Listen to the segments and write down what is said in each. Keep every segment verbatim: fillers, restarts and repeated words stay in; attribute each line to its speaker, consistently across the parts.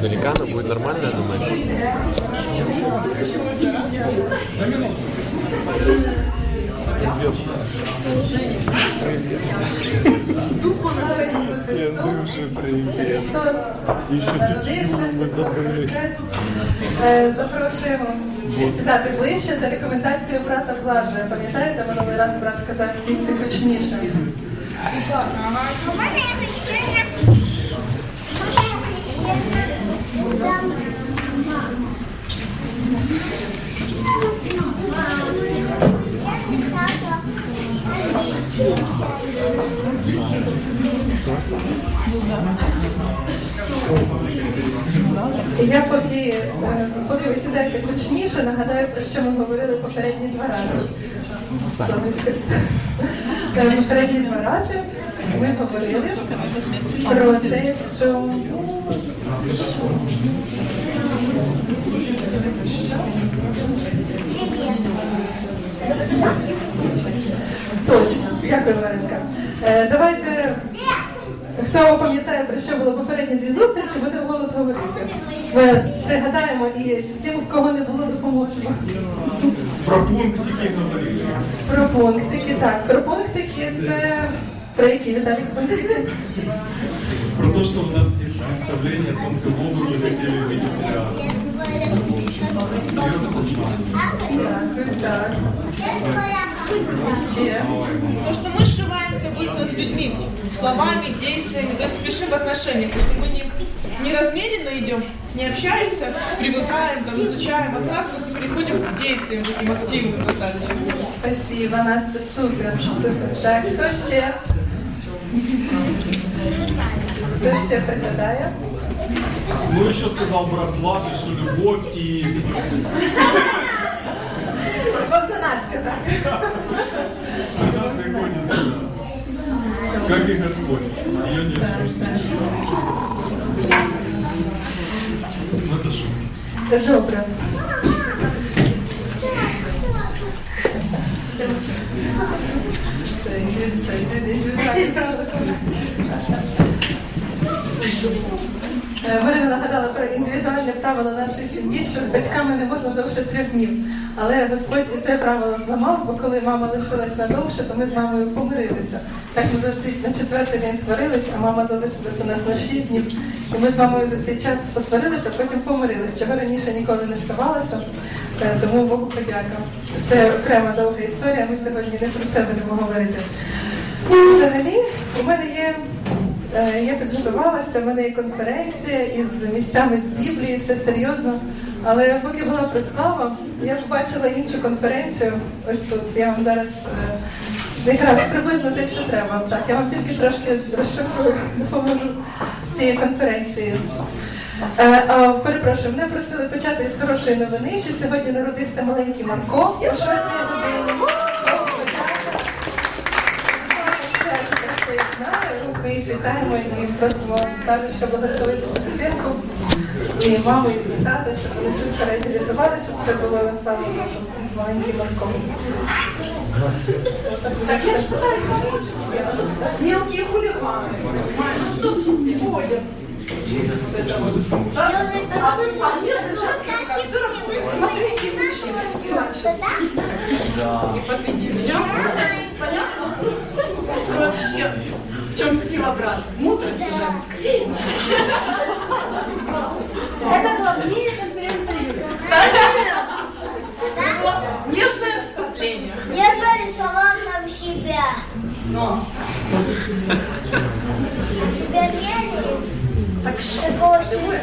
Speaker 1: издалека, но будет нормально, думаешь?
Speaker 2: Андрюша, привет. Еще тут мы забыли.
Speaker 3: Запрошуємо сідати ближче за рекомендацією брата Блажа. Пам'ятаєте, минулий раз брат казав сісти гучніше. Я поки, поки ви сідаєте гучніше, нагадаю, про що ми говорили попередні два рази. Попередні два рази ми говорили про те, що точно, дякую, Маринка. Давайте, хто пам'ятає, про що було попередні дві зустрічі, буде вголос говорити. Ми пригадаємо і тим, кого не було, допоможемо.
Speaker 2: Про пунктики говорили.
Speaker 3: Про пунктики, так. Про пунктики це про які, Віталій, пунктики?
Speaker 2: Про то, что у нас есть представление о том, кого бы мы хотели видеть для
Speaker 3: Дякую, так. Ще.
Speaker 4: Потому что мы сшиваемся быстро с людьми, словами, действиями, то есть спешим в отношениях, потому что мы не, не размеренно идем, не общаемся, привыкаем, там, изучаем, а сразу переходим к действиям, таким активным достаточно.
Speaker 3: Спасибо, Настя, супер, супер. Так, хто ще? Хто ще пригадає?
Speaker 2: Ну, еще сказал брат Влад, что любовь и...
Speaker 3: Богданацька, так.
Speaker 2: Она приходит, как и Господь. Ее нет. Ну, это шутка.
Speaker 3: Добре. Марина нагадала про індивідуальне правило нашої сім'ї, що з батьками не можна довше трьох днів. Але Господь і це правило зламав, бо коли мама лишилась надовше, то ми з мамою помирилися. Так ми завжди на четвертий день сварилися, а мама залишилася у нас на шість днів. І ми з мамою за цей час посварилися, потім помирилися, чого раніше ніколи не ставалося. Тому Богу подяка. Це окрема довга історія, ми сьогодні не про це будемо говорити. Взагалі, у мене є... Я підготувалася, в мене є конференція із місцями з Біблії, все серйозно. Але поки була прослава, я побачила іншу конференцію, ось тут. Я вам зараз якраз приблизно те, що треба. Так, я вам тільки трошки розшифрую, допоможу з цієї конференції. А, перепрошую, мене просили почати з хорошої новини, що сьогодні народився маленький Марко о шостій годині. Ми їх вітаємо і просимо таточка благословити цю дитинку і маму, і тата, щоб вони швидко реалізували, щоб все було на славу маленьким Марком.
Speaker 4: Так я же пытаюсь помочь. Мелкие хулиганы. Ну тут же ходят. А мне же женская, как все равно. Смотрите, мужчина. Не подведи меня. Понятно? Вообще. В чем сила брата? Мудрость женская.
Speaker 5: Это было в мире конференции.
Speaker 4: Нежное вступление.
Speaker 5: Я нарисовал там себя.
Speaker 4: Но.
Speaker 5: Тебя верили?
Speaker 4: Так что?
Speaker 5: Такого себя.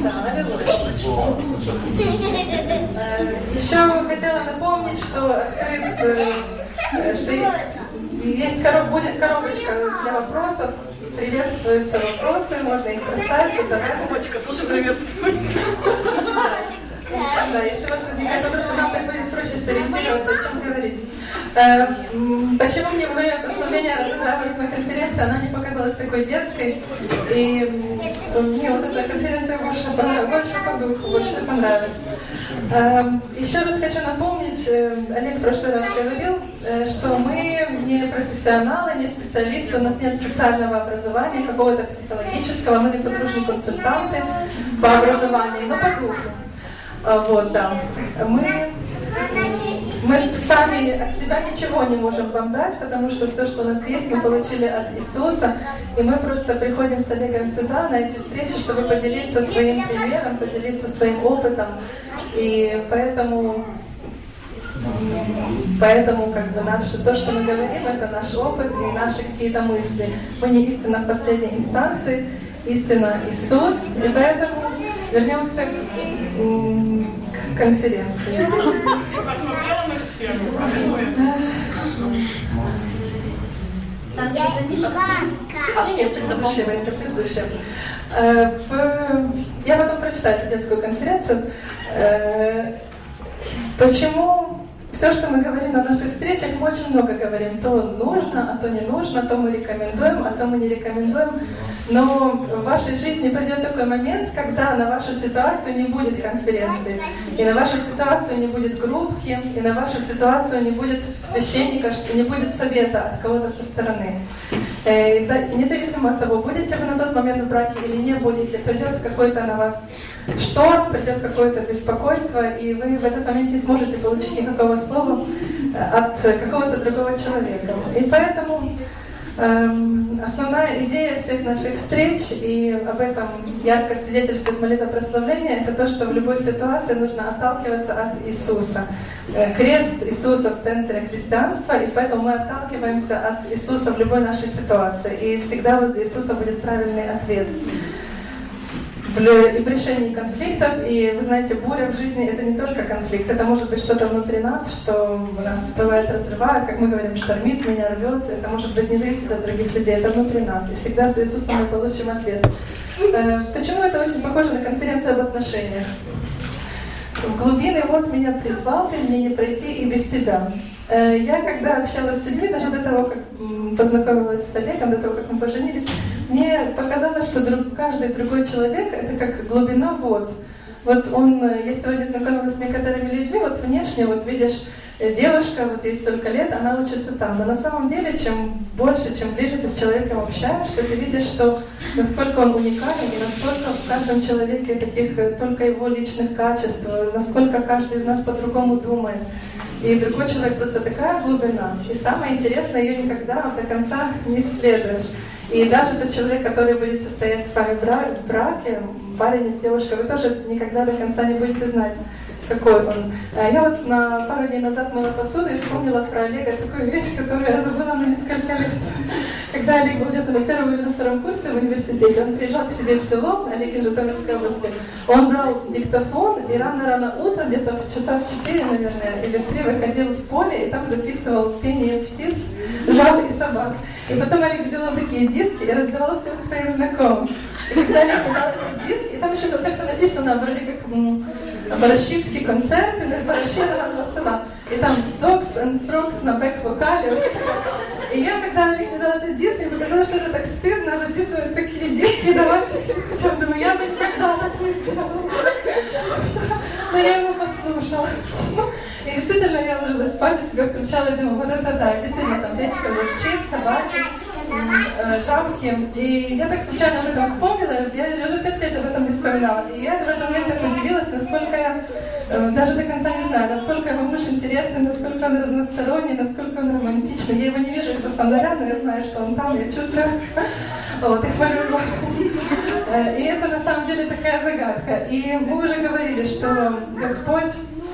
Speaker 3: Еще хотела напомнить, что открыт, что есть, будет коробочка для вопросов. Приветствуются вопросы, можно их бросать, задавать.
Speaker 4: Коробочка тоже приветствует.
Speaker 3: Да, если у вас возникают вопросы, нам так будет проще сориентироваться, о чем говорить. Э, почему мне во время прославления разыгралась моя конференция, она мне показалась такой детской, и мне вот эта конференция больше понравилась, больше по духу, больше понравилась. Э, еще раз хочу напомнить, Олег в прошлый раз говорил, что мы не профессионалы, не специалисты, у нас нет специального образования, какого-то психологического, мы не подружные консультанты по образованию, но по духу. Вот, да. Мы, мы сами от себя ничего не можем вам дать, потому что все, что у нас есть, мы получили от Иисуса, и мы просто приходим с Олегом сюда, на эти встречи, чтобы поделиться своим примером, поделиться своим опытом, и поэтому... Поэтому как бы наше, то, что мы говорим, это наш опыт и наши какие-то мысли. Мы не истина в последней инстанции, истина Иисус. И поэтому вернемся к конференции. А нет, предыдущее, это предыдущее. Я потом прочитаю эту детскую конференцию. Почему все, что мы говорим на наших встречах, мы очень много говорим. То нужно, а то не нужно, то мы рекомендуем, а то мы не рекомендуем. Но в вашей жизни придет такой момент, когда на вашу ситуацию не будет конференции, и на вашу ситуацию не будет группки, и на вашу ситуацию не будет священника, не будет совета от кого-то со стороны. И, да, независимо от того, будете вы на тот момент в браке или не будете, придет какой-то на вас шторм, придет какое-то беспокойство, и вы в этот момент не сможете получить никакого слова от какого-то другого человека. И поэтому эм, основная идея всех наших встреч, и об этом ярко свидетельствует молитва прославления, это то, что в любой ситуации нужно отталкиваться от Иисуса. Крест Иисуса в центре христианства, и поэтому мы отталкиваемся от Иисуса в любой нашей ситуации, и всегда возле Иисуса будет правильный ответ. И в решении конфликтов, и вы знаете, буря в жизни — это не только конфликт, это может быть что-то внутри нас, что нас бывает разрывает, как мы говорим, штормит, меня рвет, это может быть не зависит от других людей, это внутри нас, и всегда с Иисусом мы получим ответ. Почему это очень похоже на конференцию об отношениях? В глубины вот меня призвал ты, мне не пройти и без тебя. Я, когда общалась с людьми, даже до того, как познакомилась с Олегом, до того, как мы поженились, мне показалось, что друг, каждый другой человек — это как глубина вод. Вот он, я сегодня знакомилась с некоторыми людьми, вот внешне, вот видишь, девушка, вот ей столько лет, она учится там. Но на самом деле, чем больше, чем ближе ты с человеком общаешься, ты видишь, что насколько он уникален, и насколько в каждом человеке таких только его личных качеств, насколько каждый из нас по-другому думает. И другой человек просто такая глубина. И самое интересное, ее никогда до конца не исследуешь. И даже тот человек, который будет состоять с вами в браке, парень или девушка, вы тоже никогда до конца не будете знать, какой он. Я вот на пару дней назад мыла посуду и вспомнила про Олега такую вещь, которую я забыла на несколько лет. Когда Олег был где-то на первом или на втором курсе в университете, он приезжал к себе в село, Олег из Житомирской области, он брал диктофон и рано-рано утром, где-то в часа в четыре, наверное, или в три, выходил в поле и там записывал пение птиц, жаб и собак. И потом Олег взял такие диски и раздавал всем своим знакомым. И когда Олег дал этот диск, и там еще как-то написано, вроде как Барашівський концерт, или Барашівна назва села. И там Dogs and Frogs на бэк-вокале. И я, когда Олег мне дал этот диск, мне показалось, что это так стыдно записывать такие диски и давать их людям. Думаю, я бы никогда так не сделала. Но я его послушала. И действительно, я ложилась спать, у себя включала и думаю, вот это да, действительно, там речка левчит, собаки, жабки. И я так случайно об этом вспомнила, я уже пять лет об этом не вспоминала. И я в этот момент так удивилась, насколько я даже до конца не знаю, насколько его муж интересный, насколько он разносторонний, насколько он романтичный. Я его не вижу из-за фонаря, но я знаю, что он там, я чувствую. Вот, и хвалю его. И это на самом деле такая загадка. И мы уже говорили, что Господь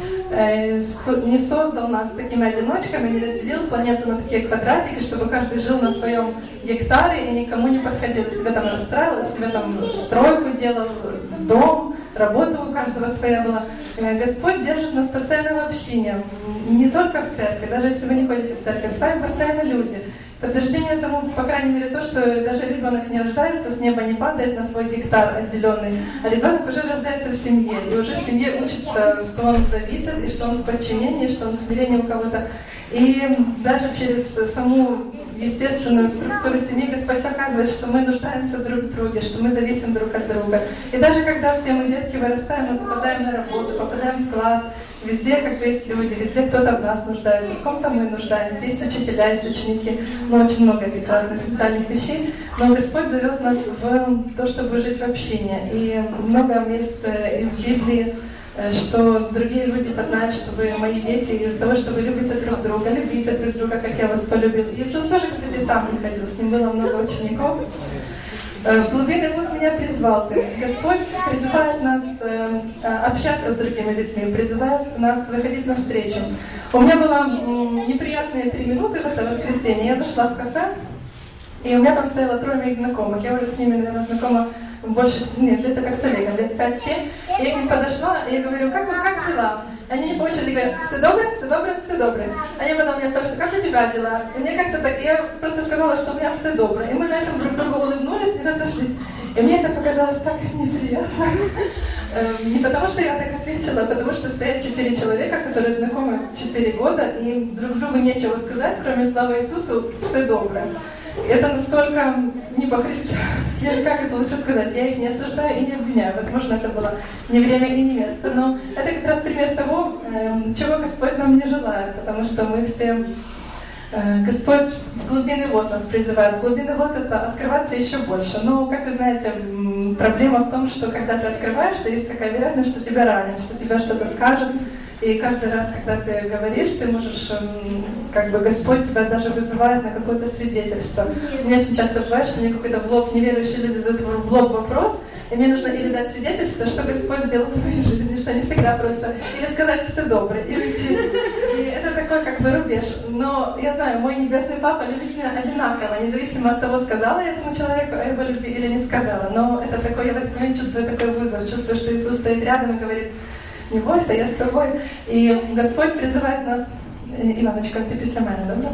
Speaker 3: не создал нас такими одиночками, не разделил планету на такие квадратики, чтобы каждый жил на своем гектаре и никому не подходил. Себя там расстраивал, себя там стройку делал, дом, работа у каждого своя была. Господь держит нас постоянно в общине, не только в церкви, даже если вы не ходите в церковь, с вами постоянно люди. Подтверждение тому, по крайней мере, то, что даже ребенок не рождается, с неба не падает на свой гектар отделенный, а ребенок уже рождается в семье, и уже в семье учится, что он зависит, и что он в подчинении, что он в смирении у кого-то. И даже через саму естественную структуру семьи Господь показывает, что мы нуждаемся друг в друге, что мы зависим друг от друга. И даже когда все мы детки вырастаем, мы попадаем на работу, попадаем в класс, везде как бы есть люди, везде кто-то в нас нуждается, в ком-то мы нуждаемся, есть учителя, есть ученики, ну очень много этих разных социальных вещей. Но Господь зовет нас в то, чтобы жить в общине. И много мест из Библии, что другие люди познают, что вы мои дети, из-за того, что вы любите друг друга, любите друг друга, как я вас полюбил. Иисус тоже, кстати, сам не ходил, с ним было много учеников. В глубины вод меня призвал ты. Господь призывает нас общаться с другими людьми, призывает нас выходить навстречу. У меня было неприятные три минуты в это воскресенье. Я зашла в кафе, и у меня там стояло трое моих знакомых. Я уже с ними, наверное, знакома больше, нет, лет как с Олегом, лет пять-семь. Я к ним подошла, и я говорю, как, как дела? Они не по очереди говорят, все доброе, все доброе, все доброе. Они потом меня спрашивают, как у тебя дела? И мне как-то так, я просто сказала, что у меня все доброе. И мы на этом друг другу улыбнулись и разошлись. И мне это показалось так неприятно. Не потому, что я так ответила, а потому, что стоят четыре человека, которые знакомы четыре года, и им друг другу нечего сказать, кроме слава Иисусу, все доброе. Это настолько не по-христиански, или как это лучше сказать, я их не осуждаю и не обвиняю. Возможно, это было не время и не место, но это как раз пример того, чего Господь нам не желает, потому что мы все... Господь в глубины вод нас призывает. В глубины вод это открываться еще больше. Но, как вы знаете, проблема в том, что когда ты открываешься, есть такая вероятность, что тебя ранят, что тебя что-то скажут. И каждый раз, когда ты говоришь, ты можешь, как бы Господь тебя даже вызывает на какое-то свидетельство. У меня очень часто бывает, что мне какой-то в лоб неверующие люди задают в лоб вопрос, и мне нужно или дать свидетельство, что Господь сделал в моей жизни, что не всегда просто, или сказать все доброе, и уйти. И это такой как бы рубеж. Но я знаю, мой небесный папа любит меня одинаково, независимо от того, сказала я этому человеку о его любви или не сказала. Но это такой, я в этот момент чувствую такой вызов, чувствую, что Иисус стоит рядом и говорит, не бойся, я с тобой. И Господь призывает нас... Иваночка, ты после меня, добро?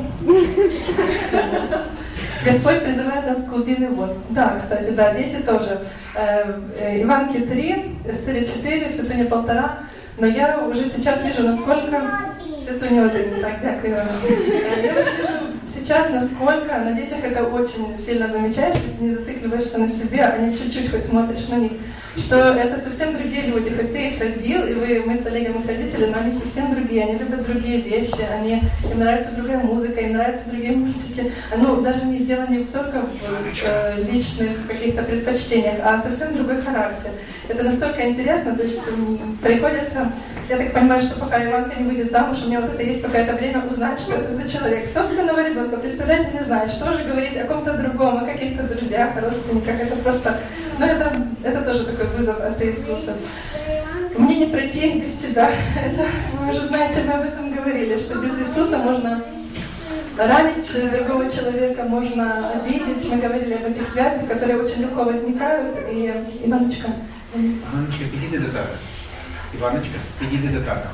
Speaker 3: Господь призывает нас в глубины вод. Да, кстати, да, дети тоже. Иванке три, Эстере четыре, Святуне полтора. Но я уже сейчас вижу, насколько... Святуне один, так, дякую. Я уже вижу сейчас, насколько на детях это очень сильно замечаешь, если не зацикливаешься на себе, а не чуть-чуть хоть смотришь на них, что это совсем другие люди, хоть ты их родил, и вы, мы с Олегом их родители, но они совсем другие, они любят другие вещи, они, им нравится другая музыка, им нравятся другие мультики. Ну, даже не, дело не только в э, личных каких-то предпочтениях, а совсем другой характер. Это настолько интересно, то есть м, приходится, я так понимаю, что пока Иванка не выйдет замуж, у меня вот это есть какое-то время узнать, что это за человек. Собственного ребенка, представляете, не знаю, что же говорить о ком-то другом, о каких-то друзьях, о родственниках, это просто, ну это, это тоже такой вызов от Иисуса. Мне не пройти без тебя. Это, вы уже знаете, мы об этом говорили, что без Иисуса можно ранить другого человека, можно обидеть. Мы говорили об этих связях, которые очень легко возникают. И Иваночка.
Speaker 6: Иваночка, підійди до тата. Иваночка, підійди до тата.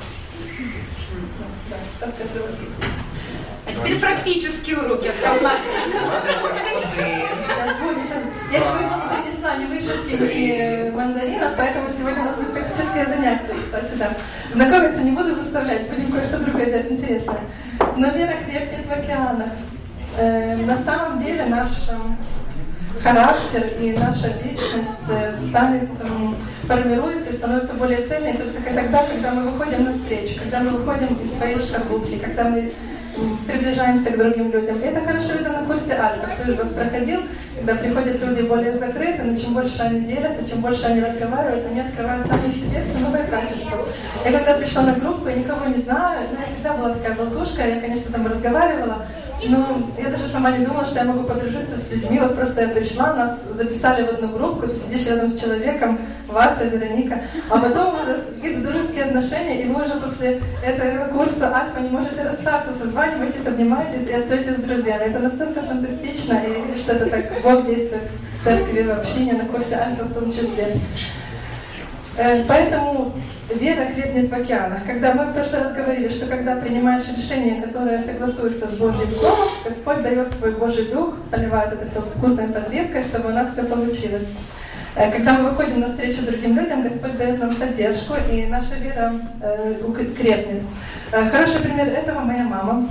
Speaker 3: Да, татка привозит.
Speaker 4: А теперь практические уроки от Кавлати.
Speaker 3: Сейчас будет, сейчас. Я сегодня не принесла ни вышивки, ни мандаринов, поэтому сегодня у нас будет практическое занятие, кстати, да. Знакомиться не буду заставлять, будем кое-что другое делать интересное. Но вера крепнет в океанах. Э, на самом деле наш э, характер и наша личность станет, э, формируется и становится более цельной только тогда, когда мы выходим навстречу, когда мы выходим из своей шкарлупки, когда мы приближаемся к другим людям. И это хорошо видно на курсе Альфа. Кто из вас проходил, когда приходят люди более закрыты, но чем больше они делятся, чем больше они разговаривают, они открывают сами в себе все новые качества. Я когда пришла на группу, я никого не знаю, но я всегда была такая болтушка, я, конечно, там разговаривала, но я даже сама не думала, что я могу подружиться с людьми. Вот просто я пришла, нас записали в одну группу, ты сидишь рядом с человеком, Вася, Вероника, а потом у вас какие-то дружеские отношения, и вы уже после этого курса Альфа не можете расстаться, созваниваетесь, обнимаетесь и остаетесь с друзьями. Это настолько фантастично, и я вижу, что это так Бог действует в церкви, в общине, на курсе Альфа в том числе. Поэтому вера крепнет в океанах. Когда мы в прошлый раз говорили, что когда принимаешь решение, которое согласуется с Божьим Словом, Господь дает свой Божий Дух, поливает это все вкусной подливкой, чтобы у нас все получилось. Когда мы выходим навстречу другим людям, Господь дает нам поддержку, и наша вера э, крепнет. Хороший пример этого моя мама.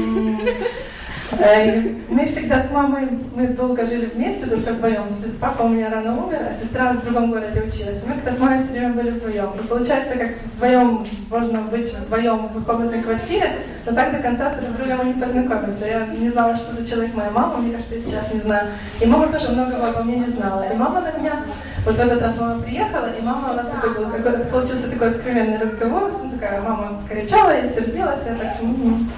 Speaker 3: Мы всегда с мамой, мы долго жили вместе, только вдвоем. Папа у меня рано умер, а сестра в другом городе училась. Мы как-то с мамой все время были вдвоем. И получается, как вдвоем можно быть вдвоем в двухкомнатной квартире, но так до конца друг с другом не познакомиться. Я не знала, что за человек моя мама, мне кажется, я сейчас не знаю. И мама тоже многого обо мне не знала. И мама на меня, вот в этот раз мама приехала, и мама у нас такой был, какой-то, получился такой откровенный разговор. Ну, такая мама кричала, я сердилась, я так, м-м-м.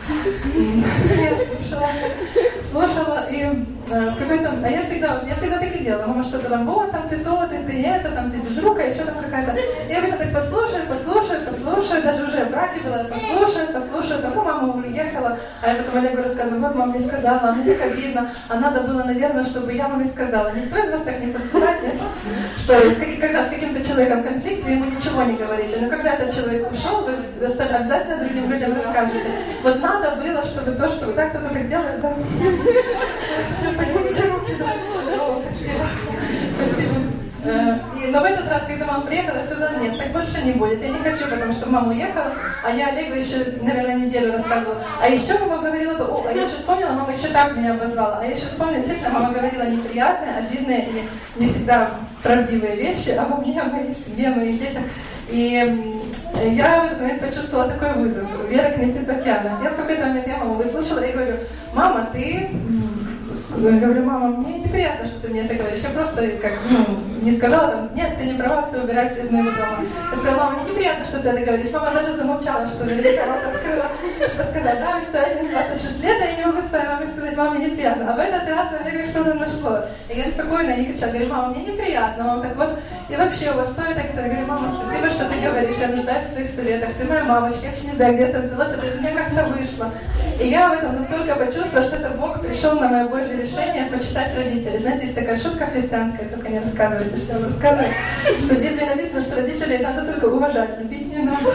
Speaker 3: я слушала. Слушала, и э, какой-то, а я всегда, я всегда так и делала. Мама что-то там, вот, там ты то, ты, ты это, там ты безрукая, еще там какая-то. Я обычно так послушаю, послушаю, послушаю, даже уже в браке была, послушаю, послушаю, там, ну, мама уехала, а я потом Олегу рассказываю, вот, мама мне сказала, а мне так обидно, а надо было, наверное, чтобы я маме сказала. Никто из вас так не поступает, нет? Что, когда с каким-то человеком конфликт, вы ему ничего не говорите, но когда этот человек ушел, вы обязательно другим людям расскажете. Вот надо было, чтобы то, что так кто-то так делает, да. Поднимите руки, да. О, спасибо. Спасибо. И, но в этот раз, когда мама приехала, я сказала, нет, так больше не будет. Я не хочу, потому что мама уехала, а я Олегу еще, наверное, неделю рассказывала. А еще мама говорила, то, о, а я еще вспомнила, мама еще так меня обозвала. А я еще вспомнила, действительно, мама говорила неприятные, обидные и не всегда правдивые вещи обо мне, о моей семье, о моих детях. И я в этот момент почувствовала такой вызов. Вера крепнет в океанах. Я в какой-то момент я маму выслушала и говорю, мама, ты... Я говорю, мама, мне неприятно, что ты мне это говоришь. Я просто как, ну, не сказала, там, нет, ты не права, все, убирайся из моего дома. Я сказала, мама, мне неприятно, что ты это говоришь. Мама даже замолчала, что ли, рот открыла. Я сказала, да, вы старательно двадцать шесть лет, а я не могу своей маме сказать, маме неприятно. А в этот раз на мне что-то нашло. И я спокойно, не кричала, говорю, мама, мне неприятно. Мама так вот, и вообще у вас стоит так это. Я говорю, мама, спасибо, что ты говоришь, я нуждаюсь в твоих советах. Ты моя мамочка, я вообще не знаю, где это взялось, это из меня как-то вышло. И я в этом настолько почувствовала, что это Бог пришел на мое Божье решение почитать родителей. Знаете, есть такая шутка христианская, только не рассказывайте, что я вам рассказываю, что в Библии написано, что родителей надо только уважать, любить не надо.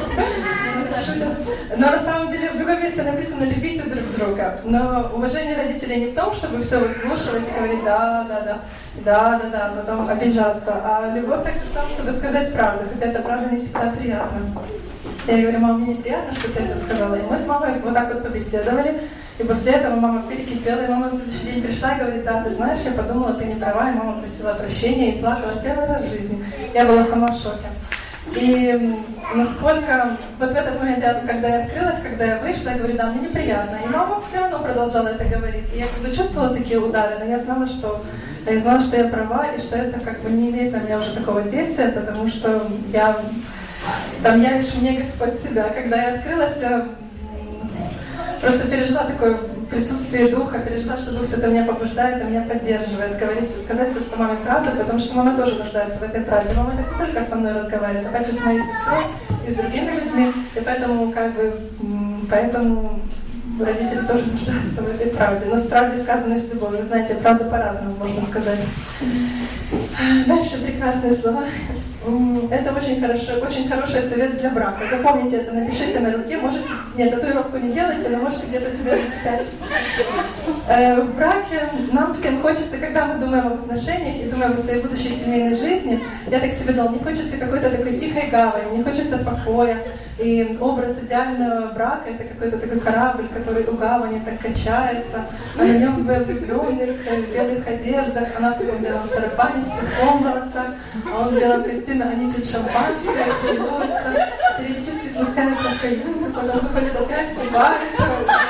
Speaker 3: Но на самом деле в другом месте написано «любите друг друга». Но уважение родителей не в том, чтобы все выслушивать и говорить «да, да, да, да, да, да», потом обижаться. А любовь также в том, чтобы сказать правду, хотя эта правда не всегда приятна. Я говорю, мама, мне неприятно, что ты это сказала. И мы с мамой вот так вот побеседовали. И после этого мама перекипела, и мама на следующий день пришла и говорит, да, ты знаешь, я подумала, ты не права, и мама просила прощения и плакала первый раз в жизни. Я была сама в шоке. И насколько, вот в этот момент, я, когда я открылась, когда я вышла, я говорю, да, мне неприятно. И мама все равно продолжала это говорить. И я как бы чувствовала такие удары, но я знала, что я знала, что я права, и что это как бы не имеет на меня уже такого действия, потому что я, там я лишь мне Господь себя. Когда я открылась, я просто пережила такое присутствие Духа, пережила, что Дух Святой меня побуждает и меня поддерживает, говорить, сказать просто маме правду, потому что мама тоже нуждается в этой правде. Мама так не только со мной разговаривает, а также с моей сестрой и с другими людьми, и поэтому как бы, поэтому родители тоже нуждаются в этой правде. Но в правде сказано с любовью. Вы знаете, правда по-разному можно сказать. Дальше прекрасные слова. Это очень хорошо, очень хороший совет для брака. Запомните это, напишите на руке. Можете, нет, татуировку не делайте, но можете где-то себе написать. В браке нам всем хочется, когда мы думаем об отношениях и думаем о своей будущей семейной жизни, я так себе дал, мне хочется какой-то такой тихой гавани, мне хочется покоя. И образ идеального брака — это какой-то такой корабль, который у гавани так качается, а на нем двое влюбленных в белых одеждах, она в таком белом сарафане с цветком в волосах, а он в белом костюме, они пьют шампанское, целуются, периодически спускаются в каюту, потом выходят опять, купаются.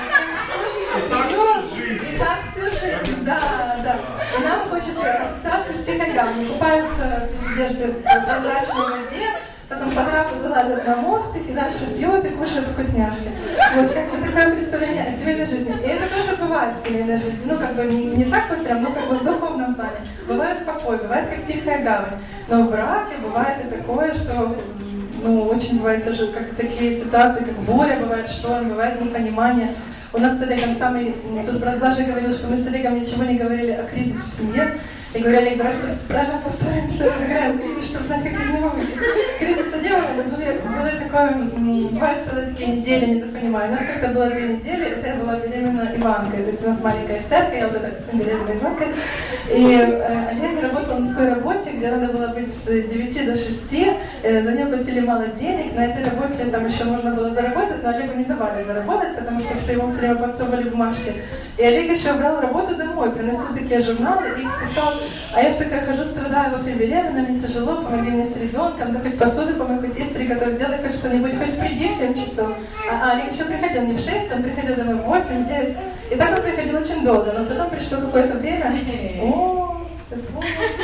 Speaker 3: И так всю жизнь, да, да. И нам хочется ассоциации с тихой гаванью, купаются в одежде в прозрачной воде, потом по трапу залазят на мостик и дальше пьют и кушают вкусняшки. Вот как бы такое представление о семейной жизни. И это тоже бывает в семейной жизни. Ну, как бы не, не так вот прям, но как бы в духовном плане. Бывает покой, бывает как тихая гавань. Но в браке бывает и такое, что ну, очень бывает тоже как такие ситуации, как буря, бывает шторм, бывает непонимание. У нас с Олегом самый... Тут брат Блажий говорил, что мы с Олегом ничего не говорили о кризисе в семье. Я говорю: Олег, давай что специально поссоримся, разыграем кризис, чтобы знать, как из него выйти. Кризис с Олегом были, было такое, бывают целые такие недели недопонимания. У нас как-то было две недели, это я была беременна Иванкой, то есть у нас маленькая Эстерка, я вот эта беременная Иванка. И э, Олег работал на такой работе, где надо было быть с девяти до шести, э, за нее платили мало денег, на этой работе там еще можно было заработать, но Олегу не давали заработать, потому что все ему все время подсовывали бумажки. И Олег еще брал работу домой, приносил такие журналы и их писал. А я же такая хожу, страдаю, вот я беременна, мне тяжело, помоги мне с ребенком, да хоть посуду помоги, хоть есть приготовь, сделай хоть что-нибудь, хоть приди в семь часов. А, а Олег еще приходил не в шесть, он приходил домой в восемь, девять. И так он приходил очень долго, но потом пришло какое-то время. О, светло.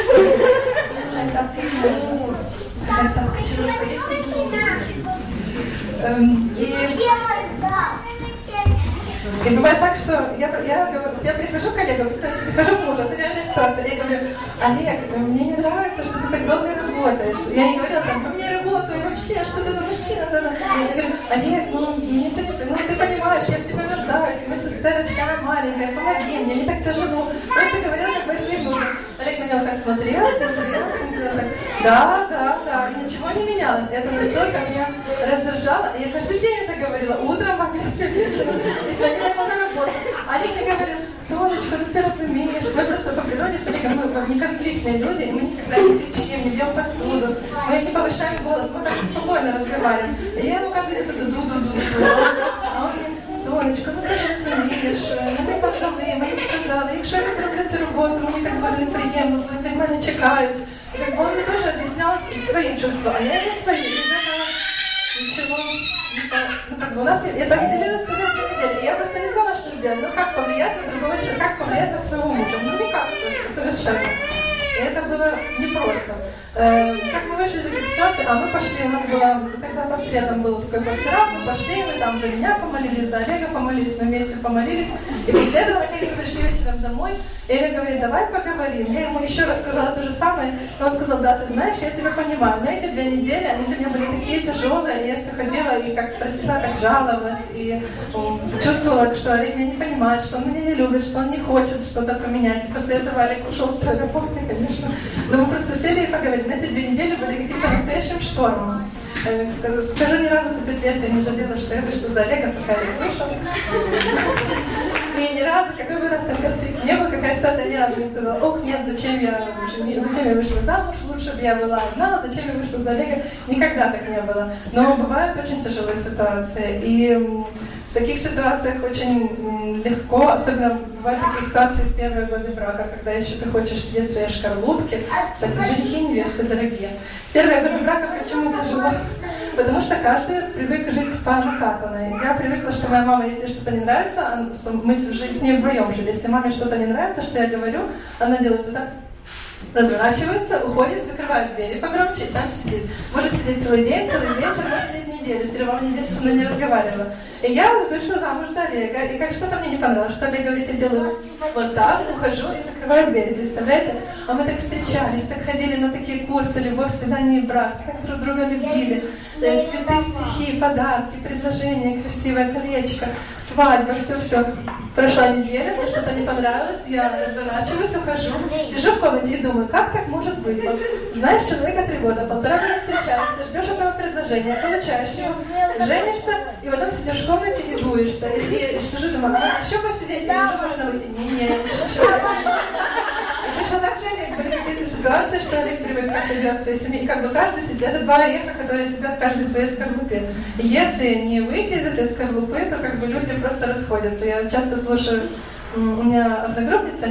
Speaker 3: И бывает так, что я, я, я прихожу к Олегу, представляете, прихожу к мужу, это реальная ситуация, я говорю: Олег, мне не нравится, что ты так долго работаешь. Я не говорила там: по мне работаю, и вообще, что ты за мужчина? Да, да. Я говорю: Олег, ну, мне ты, ну ты понимаешь, я в тебе нуждаюсь, мы с Эстерочкой, она маленькая, помоги мне, мне так тяжело. Просто говорила, как бы, если нужно. Олег на него так смотрел, смотрел, смотрел, так: да, да, да, и ничего не менялось. Это настолько меня раздражало, и я каждый день это говорила, утром, в обед, вечером, и звонила ему на работу. Олег мне говорил: Сонечка, ну ты разумеешь, мы просто по природе с Олегом, мы не конфликтные люди, и мы никогда не кричим, не бьем посуду, мы не повышаем голос, мы так спокойно разговариваем. И я ему каждый день ду-ду-ду-ду-ду, а он мне: Сонечка, ну ти ж розумієш, ми так дали, мені сказали, якщо я не зроблю цю роботу, мені так буде неприємно, вони від мене чекають. И как бы он мне тоже объяснял свои чувства, а я ему свои. И из этого ничего, ну как бы у нас, я так делилась целую неделю, и я просто не знала, что сделать. Ну как повлиять на другого человека, как повлиять на своего мужа? Ну никак просто, совершенно. И это было непросто. Э, как мы вышли из этой ситуации, а мы пошли, у нас было, тогда по средам был такой пасторат, мы пошли, мы там за меня помолились, за Олега помолились, мы вместе помолились, и после этого, наконец, мы пришли вечером домой, и Олег говорит: давай поговорим. Я ему еще раз сказала то же самое, и он сказал: да, ты знаешь, я тебя понимаю, но эти две недели, они для меня были такие тяжелые, и я все ходила и как про себя так жаловалась, и um, чувствовала, что Олег меня не понимает, что он меня не любит, что он не хочет что-то поменять. И после этого Олег ушел с той работы, конечно. Но мы просто сели и поговорили. На эти две недели были каким-то настоящим штормом. Скажу, ни разу за пять лет я не жалела, что я вышла за Олега, пока Олег вышел. И ни разу, какой бы раз там конфликт не был, какая ситуация, я ни разу не сказала: ох, нет, зачем я, зачем я вышла замуж, лучше бы я была одна, зачем я вышла за Олега. Никогда так не было. Но бывают очень тяжелые ситуации. И в таких ситуациях очень легко, особенно бывают такие ситуации в первые годы брака, когда еще ты хочешь сидеть в своей шкарлупке. Кстати, женихи и невесты дорогие. В первые годы брака почему тяжело? Потому что каждый привык жить по накатанной. Я привыкла, что моя мама, если что-то не нравится, мы с ней вдвоем жили. Если маме что-то не нравится, что я говорю, она делает вот так, разворачивается, уходит, закрывает дверь погромче и там сидит. Может сидеть целый день, целый вечер, может сидеть неделю. Все равно неделю со мной не разговаривала. И я вышла замуж за Олега, и как что-то мне не понравилось, что Олег говорит: я делаю вот так, ухожу и закрываю дверь, представляете? А мы так встречались, так ходили на такие курсы «Любовь, свидание и брак», так друг друга любили. Цветы, стихи, подарки, предложения, красивое колечко, свадьба, все-все. Прошла неделя, мне что-то не понравилось, я разворачиваюсь, ухожу, сижу в комнате и думаю: как так может быть? Вот, знаешь человека три года, полтора года встречаешься, ждешь этого предложения, получаешь его, женишься, и потом сидишь в комнате и дуешься. И, и, и сижу, думаю: а еще посидеть, или уже можно выйти? Не-не, лучше еще посидеть. И точно так же, Олег, были какие-то ситуации, что Олег привык как-то делать в своей семье. И как бы каждый сидит, это два ореха, которые сидят каждый в своей скорлупе. И если не выйти из этой скорлупы, то как бы люди просто расходятся. Я часто слушаю, у меня одногруппница,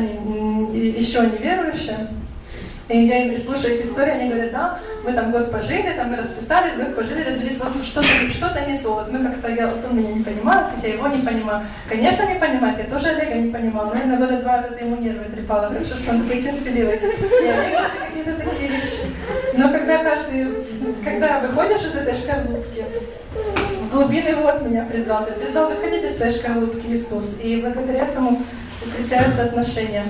Speaker 3: еще неверующая, и я им слушаю их историю, они говорят: да, мы там год пожили, там мы расписались, год пожили, развелись, вот что-то, что-то не то. Вот мы как-то, я, вот он меня не понимает, так я его не понимаю. Конечно, не понимать, я тоже Олега не понимала, но я на года два это ему нервы трепала, хорошо, что он такой терпеливый. И Олег тоже какие-то такие вещи. Но когда каждый, когда выходишь из этой шкарлупки, в глубины вот меня призвал, ты призвал выходить из своей шкарлупки Иисус, и благодаря этому укрепляются отношения.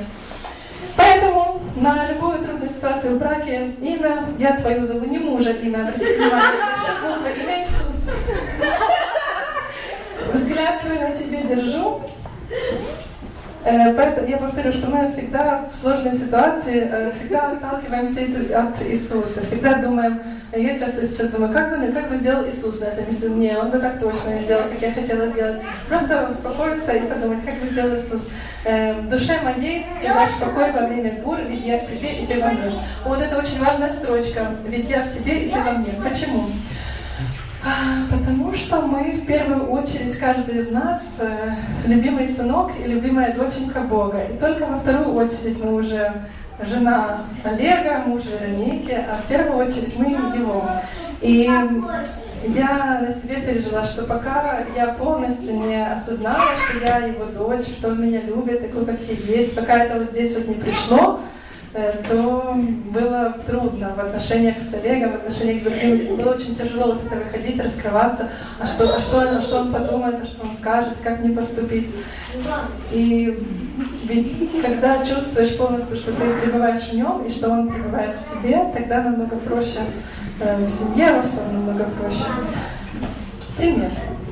Speaker 3: Поэтому на любую трудную ситуацию в браке имя, я твою зову, не мужа имя, обратите внимание, буква, имя Иисус. Взгляд свой на тебе держу. Поэтому я повторю, что мы всегда в сложной ситуации, всегда отталкиваемся от Иисуса, всегда думаем, я часто сейчас думаю, как бы, как бы сделал Иисус на этом месте, не, Он бы так точно не сделал, как я хотела сделать. Просто успокоиться и подумать, как бы сделал Иисус. В душе моей ты дашь покой во время бур, ведь я в тебе и ты во мне. Вот это очень важная строчка, ведь я в тебе и ты во мне. Почему? Потому что мы в первую очередь, каждый из нас, э, любимый сынок и любимая доченька Бога. И только во вторую очередь мы уже жена Олега, муж Вероники, а в первую очередь мы его. И я на себе пережила, что пока я полностью не осознала, что я его дочь, что он меня любит, такой, как я есть, пока это вот здесь вот не пришло, то было трудно в отношениях с Олегом, в отношениях с другими. Было очень тяжело вот это выходить, раскрываться, а что, а что, а что он подумает, а что он скажет, как мне поступить. И ведь когда чувствуешь полностью, что ты пребываешь в нем, и что он пребывает в тебе, тогда намного проще э, в семье, во всем намного проще. Пример.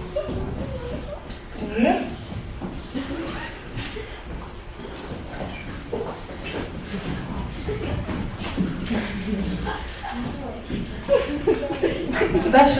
Speaker 3: Пример. Дальше.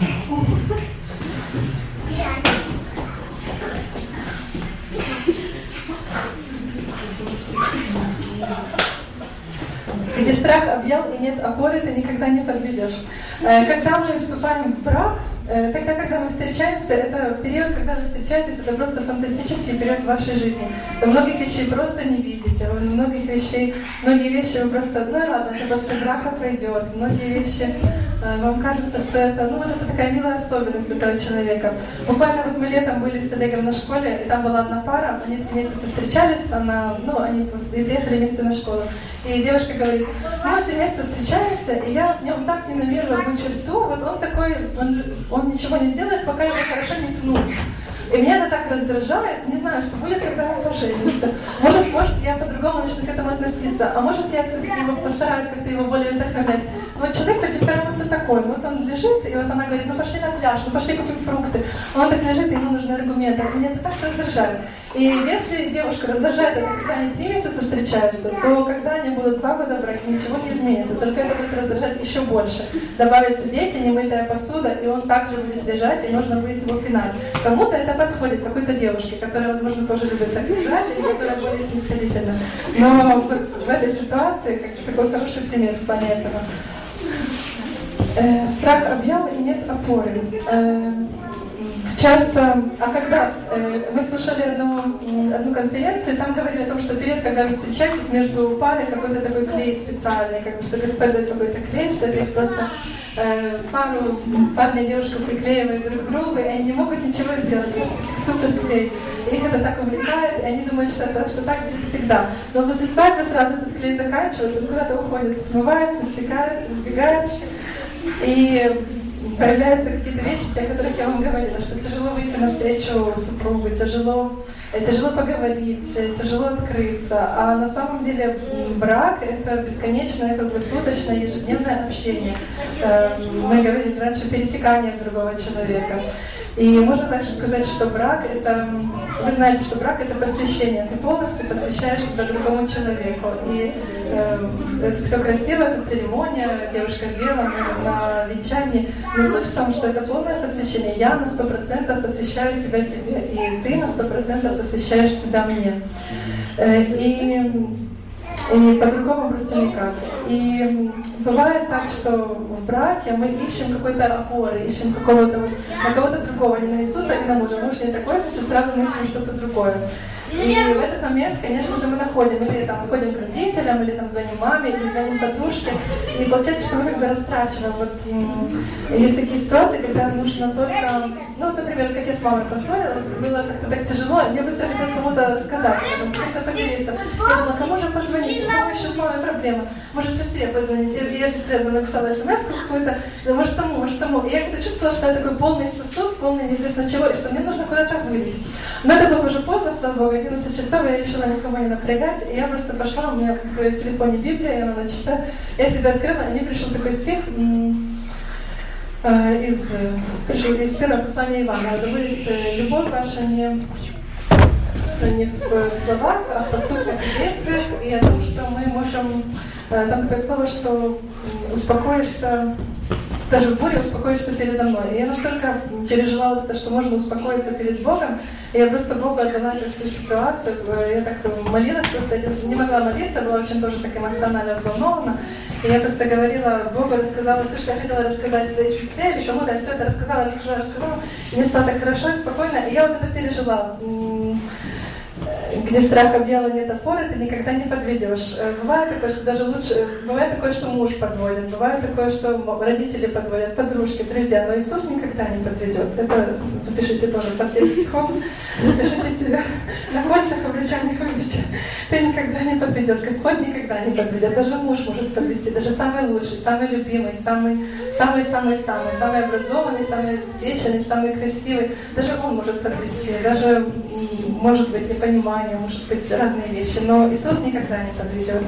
Speaker 3: Где страх объял и нет опоры, ты никогда не подведешь. Когда мы вступаем в брак, тогда, когда мы встречаемся, это период, когда вы встречаетесь, это просто фантастический период в вашей жизни. Вы многих вещей просто не видите, вы многих вещей, многие вещи вы просто, ну и ладно, это после брака пройдет, многие вещи, вам кажется, что это, ну вот это такая милая особенность этого человека. Буквально вот мы летом были с Олегом на школе, и там была одна пара, они три месяца встречались, она, ну они приехали вместе на школу. И девушка говорит, мы вот три месяца встречаемся, и я в нем так ненавижу одну черту, вот он такой, он, он ничего не сделает, пока его хорошо не пнуть. И меня это так раздражает, не знаю, что будет, когда мы поженимся. Может, может, я по-другому начну к этому относиться, а может, я все-таки его постараюсь как-то его более вдохновлять. Но вот человек по темпераменту такой, вот он лежит, и вот она говорит, ну пошли на пляж, ну пошли купим фрукты. А он так лежит, и ему нужны аргументы. Меня это так раздражает. И если девушка раздражает это, когда они три месяца встречаются, то когда они будут два года брать, ничего не изменится. Только это будет раздражать еще больше. Добавятся дети, немытая посуда, и он также будет лежать, и нужно будет его пинать. Кому-то это подходит, какой-то девушке, которая, возможно, тоже любит так лежать, и которая более снисходительна. Но вот в этой ситуации, как такой хороший пример в плане этого. Э, страх объял и нет опоры. Э, Часто, а когда э, мы слушали одну, одну конференцию, там говорили о том, что перед, когда вы встречаетесь между парой, какой-то такой клей специальный, как бы, что Господь дает какой-то клей, что это их просто э, пару, парня и девушка приклеивают друг к другу, и они не могут ничего сделать, просто как супер клей. И их это так увлекает, и они думают, что, это, что так будет всегда. Но после свадьбы сразу этот клей заканчивается, он куда-то уходит, смывается, стекает, сбегает. И появляются какие-то вещи, те, о которых я вам говорила, что тяжело выйти навстречу супругу, тяжело, тяжело поговорить, тяжело открыться. А на самом деле брак — это бесконечное, круглосуточное, ежедневное общение. Мы говорили раньше перетекание в другого человека. И можно также сказать, что брак — это, вы знаете, что брак — это посвящение. Ты полностью посвящаешь себя другому человеку. И э, это все красиво, это церемония, девушка в белом на венчании. Но суть в том, что это полное посвящение. Я на сто процентов посвящаю себя тебе, и ты на сто процентов посвящаешь себя мне. Э, и И по-другому просто никак. И бывает так, что в браке мы ищем какой-то опоры, ищем какого-то, на кого-то другого, не на Иисуса, не на мужа. Муж не такой, значит сразу мы ищем что-то другое. И в этот момент, конечно же, мы находим, или там выходим к родителям, или там звоним маме, или звоним подружке. И получается, что мы как бы растрачиваем. Вот есть такие ситуации, когда нужно только, ну вот, например, как я с мамой поссорилась, было как-то так тяжело, мне быстро хотелось кому-то сказать, с кем-то поделиться. Я думала, кому же позвонить? У кого еще с мамой проблема? Может, сестре позвонить? И я сестре написала смс-ку какую-то, может тому, может тому. И я как-то чувствовала, что я такой полный сосуд, полный неизвестно чего, и что мне нужно куда-то вылить. Но это было уже поздно, слава Богу, одиннадцать часов, я решила никого не напрягать, и я просто пошла, у меня в телефоне Библия, я надо читать. Я себе открыла, и мне пришел такой стих э, из, пришел из первого послания Ивана. Да будет любовь ваша не не в словах, а в поступках и действиях, и о том, что мы можем, там такое слово, что успокоишься, даже в буре успокоишься передо мной. И я настолько пережила вот это, что можно успокоиться перед Богом, и я просто Богу отдала эту всю ситуацию. Я так молилась, просто не могла молиться, была очень тоже так эмоционально взволнована. И я просто говорила Богу, рассказала все, что я хотела рассказать своей сестре, или кому-то, я все это рассказала, рассказала, рассказала. И мне стало так хорошо и спокойно, и я вот это пережила. Где страх объяла, нет опоры, ты никогда не подведешь. Бывает такое, что даже лучше, бывает такое, что муж подводит, бывает такое, что родители подводят, подружки, друзья, но Иисус никогда не подведет. Это запишите тоже под тем стихом, запишите себя на кольцах, обручальных увидите. Ты никогда не подведешь, Господь никогда не подведет. Даже муж может подвести, даже самый лучший, самый любимый, самый, самый, самый, самый, самый образованный, самый обеспеченный, самый красивый, даже он может подвести, даже может быть непонимание, может быть разные вещи, но Иисус никогда не подведет.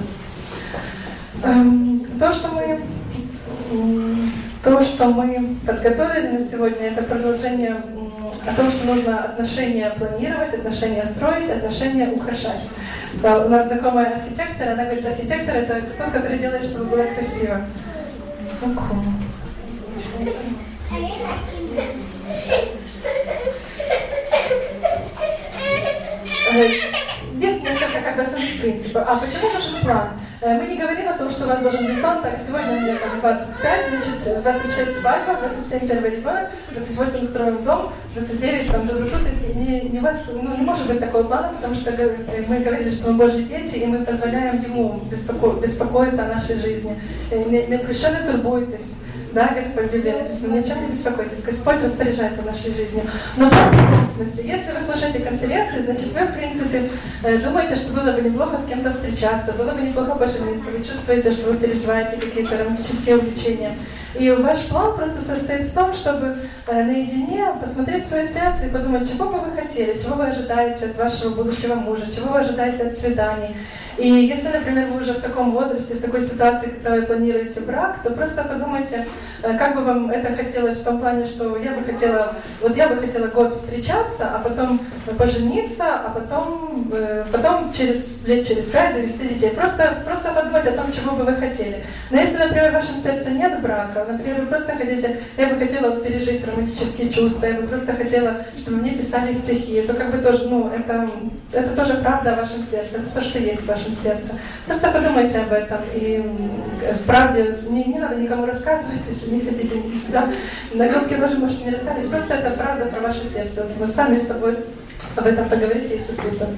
Speaker 3: То, что мы, то, что мы подготовили на сегодня, это продолжение о том, что нужно отношения планировать, отношения строить, отношения украшать. У нас знакомая архитектор, она говорит, архитектор — это тот, который делает, чтобы было красиво. Есть несколько как бы основных принципов. А почему нужен план? Мы не говорим о том, что у вас должен быть план. Так, сегодня у меня там двадцать пять, значит, двадцать шесть свадьба, двадцать семь первый ребенок, двадцать восемь строим дом, двадцать девять там тут-тут. То есть не, не, вас, ну, не может быть такого плана, потому что мы говорили, что мы Божьи дети, и мы позволяем Ему беспоко, беспокоиться о нашей жизни. Не, не прощенно турбуйтесь. Да, Господь, в Библии написано, ни о чем не беспокойтесь, Господь распоряжается нашей жизнью. Но в этом смысле, если вы слушаете конференции, значит, вы, в принципе, думаете, что было бы неплохо с кем-то встречаться, было бы неплохо пожениться, вы чувствуете, что вы переживаете какие-то романтические увлечения. И ваш план просто состоит в том, чтобы наедине посмотреть в свое сердце и подумать, чего бы вы хотели, чего вы ожидаете от вашего будущего мужа, чего вы ожидаете от свиданий. И если, например, вы уже в таком возрасте, в такой ситуации, когда вы планируете брак, то просто подумайте, как бы вам это хотелось в том плане, что я бы хотела, вот я бы хотела год встречаться, а потом пожениться, а потом, потом через лет через пять завести детей. Просто, просто подумать о том, чего бы вы хотели. Но если, например, в вашем сердце нет брака, например, вы просто хотите, я бы хотела вот пережить романтические чувства, я бы просто хотела, чтобы мне писали стихи, то как бы тоже, ну, это, это тоже правда о вашем сердце, это то, что есть в вашем сердце. Просто подумайте об этом. И в правде не, не надо никому рассказывать, если не хотите сюда. На группке тоже можете не рассказывать. Просто это правда про ваше сердце. Вы сами с собой об этом поговорите с Иисусом.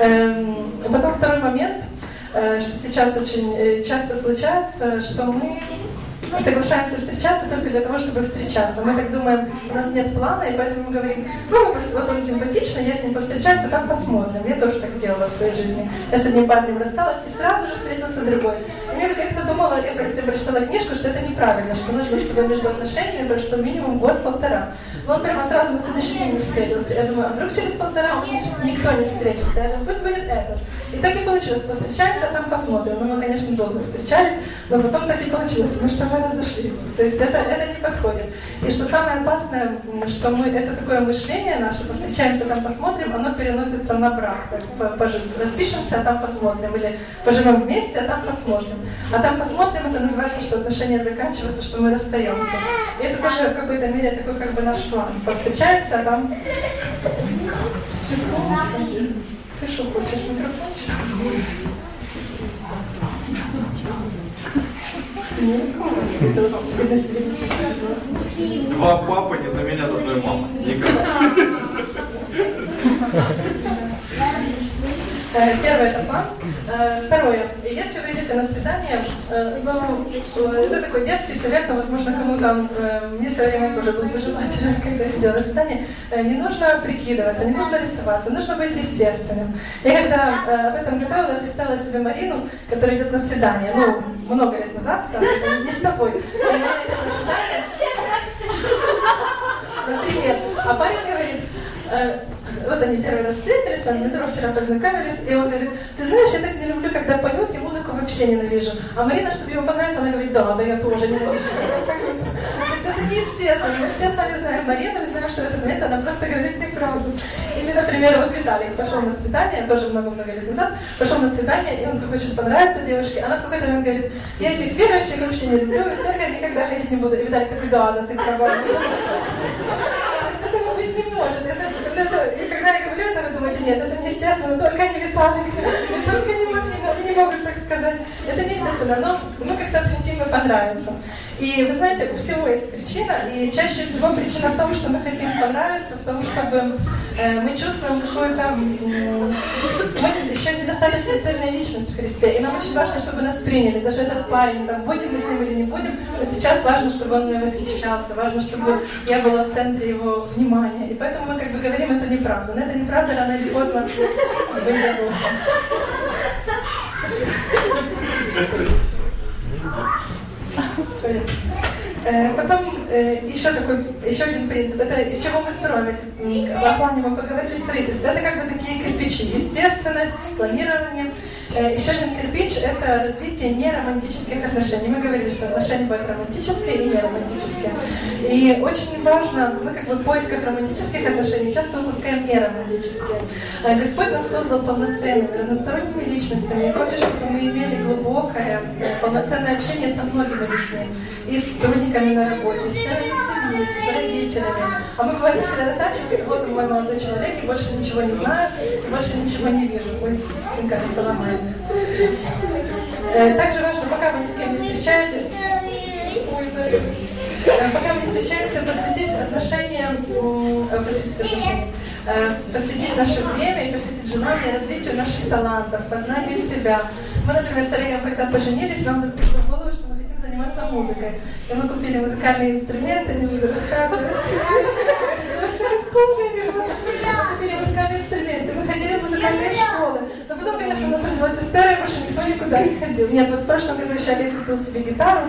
Speaker 3: Эм, потом второй момент, э, что сейчас очень часто случается, что мы соглашаемся встречаться только для того, чтобы встречаться. Мы так думаем, у нас нет плана, и поэтому мы говорим, ну, вот он симпатичный, я с ним повстречаюсь, а там посмотрим. Я тоже так делала в своей жизни. Я с одним парнем рассталась, и сразу же встретился другой. И я как-то думала, я прочитала книжку, что это неправильно, что нужно, чтобы между отношениями прошло минимум год-полтора. Но он прямо сразу на следующий день не встретился. Я думаю, а вдруг через полтора никто не встретится? Я думаю, пусть будет этот. И так и получилось. Повстречаемся, а там посмотрим. Ну, мы, конечно, долго встречались, но потом так и получилось. Мы что мы разошлись. То есть это, это не подходит. И что самое опасное, что мы, это такое мышление наше, повстречаемся, там посмотрим, оно переносится на брак. Так, пожив, распишемся, а там посмотрим. Или поживем вместе, а там посмотрим. А там посмотрим, это называется, что отношения заканчиваются, что мы расстаемся. И это тоже в какой-то мере такой как бы наш план. Повстречаемся, а там... Ты что хочешь, микрофон?
Speaker 7: Два папы не заменят одной мамы. Никогда.
Speaker 3: Первое — это план. Второе. Если вы идете на свидание, ну, это такой детский совет, но, возможно, кому-то, мне в свое время тоже было бы желательно, когда я ходила на свидание, не нужно прикидываться, не нужно рисоваться, нужно быть естественным. Я когда об этом готовила, я представила себе Марину, которая идет на свидание, ну, много лет назад, Стас, это не с тобой. Марина идет на свидание, например, а парень говорит, вот они первый раз встретились, там в метро вчера познакомились, и он говорит, ты знаешь, я так не люблю, когда поют вот я музыку вообще ненавижу. А Марина, чтобы ему понравиться, она говорит, да, да, я тоже ненавижу. То есть это неестественно. Мы все с вами знаем Марину, и знаем, что в этот момент она просто говорит неправду. Или, например, вот Виталик пошел на свидание, тоже много-много лет назад, пошел на свидание, и он хочет понравиться девушке. Она в какой-то момент говорит, я этих верующих вообще не люблю, и в церковь никогда ходить не буду. И Виталик такой, да, да, ты права. Этого быть не может. Это, это, это, и когда я говорю это, вы думаете, нет, это неестественно, только не Виталик, только не Марина, они не могут так сказать. Это неестественно, но мы как-то хотим им понравиться. И вы знаете, у всего есть причина, и чаще всего причина в том, что мы хотим понравиться, в том, чтобы э, мы чувствуем какую-то... Э, мы еще недостаточно цельная личность в Христе, и нам очень важно, чтобы нас приняли. Даже этот парень, там, будем мы с ним или не будем, но сейчас важно, чтобы он мной восхищался, важно, чтобы я была в центре его внимания. И поэтому мы как бы говорим эту неправду. Но эта неправда рано или поздно выйдет. Потом еще такой, еще один принцип. Это из чего мы строим. О плане мы поговорили, строительство. Это как бы такие кирпичи. Естественность, планирование. Еще один кирпич – это развитие неромантических отношений. Мы говорили, что отношения бывают романтические и неромантические. И очень важно, мы как бы в поисках романтических отношений часто упускаем неромантические. Господь нас создал полноценными, разносторонними личностями. И хочет, чтобы мы имели глубокое, полноценное общение со многими людьми. И с сотрудниками на работе, с членами семьи, с родителями. А мы бывает сосредотачиваемся, вот он мой молодой человек, и больше ничего не знаю, и больше ничего не вижу. Ой, как это ломает. Также важно, пока вы ни с кем не встречаетесь, пока мы не встречаемся, посвятить отношениям, посвятить отношениям, посвятить наше время и посвятить желание развитию наших талантов, познанию себя. Мы, например, с Олегом, когда поженились, нам вдруг пришло в голову, что мы хотим заниматься музыкой. И мы купили музыкальные инструменты, не буду рассказывать. Мы купили музыкальные инструменты, мы ходили в музыкальные школы. Но потом, конечно, у нас родилась история, больше никто никуда не ходил. Нет, вот в прошлом году еще Олег купил себе гитару.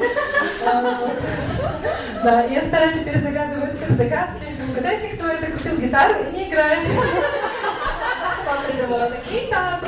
Speaker 3: Да, и я стараюсь теперь загадывать всем загадки. Угадайте, кто это купил гитару и не играет. Мама придумала такие гитару.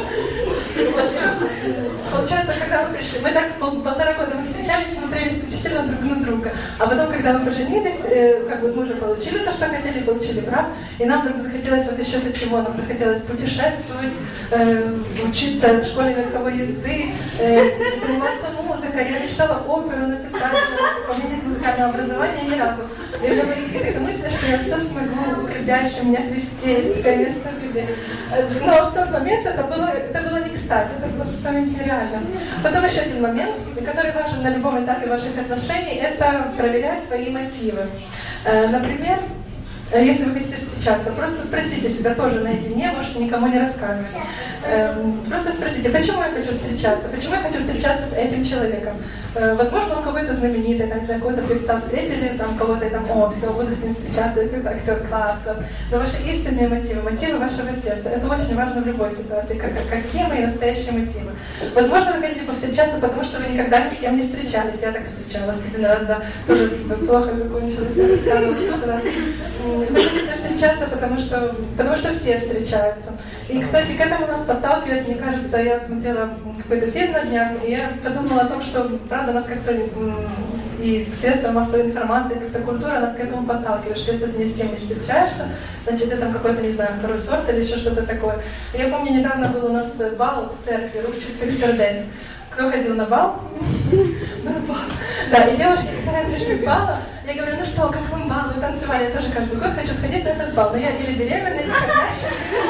Speaker 3: Получается, когда мы пришли, мы так пол, полтора года мы встречались, смотрели исключительно друг на друга. А потом, когда мы поженились, э, как бы мы уже получили то, что хотели, получили брак, и нам вдруг захотелось вот еще до чего, нам захотелось путешествовать, э, учиться в школе верховой езды, э, заниматься музыкой. Я мечтала оперу написать, но у меня нет музыкального образования ни разу. И у меня были какие-то мысли, что я все смогу, укрепляющее меня Христе, есть такое место в Библии. Но в тот момент это было, это было не кстати, это было в тот момент нереально. Потом еще один момент, который важен на любом этапе ваших отношений, это проверять свои мотивы. Например, если вы хотите встречаться, просто спросите себя тоже наедине, можете никому не рассказывать. Просто спросите, почему я хочу встречаться, почему я хочу встречаться с этим человеком. Возможно, он какой-то знаменитый, там, не знаю, какого-то певца встретили, там, кого-то, и там, о, все, буду с ним встречаться, какой-то актер, класс, класс. Но ваши истинные мотивы, мотивы вашего сердца, это очень важно в любой ситуации, как, какие мои настоящие мотивы. Возможно, вы хотите повстречаться, потому что вы никогда ни с кем не встречались. Я так встречалась один раз, да, тоже плохо закончилось, я рассказывала в прошлый раз. Вы хотите встречаться, потому что, потому что все встречаются. И, кстати, к этому нас подталкивает, мне кажется, я смотрела какой-то фильм на днях, и я подумала о том, что, правда, нас как-то и средства массовой информации, как-то культура нас к этому подталкивает, что если ты ни с кем не встречаешься, значит, ты там какой-то, не знаю, второй сорт или еще что-то такое. И я помню, недавно был у нас бал в церкви «Рук чистых сердец». Кто ходил на бал? На бал. Да, и девушки, когда я пришла с бала, я говорю, ну что, как вам бал? Вы танцевали, я тоже каждый год хочу сходить на этот бал. Но я или беременная, или кормящая.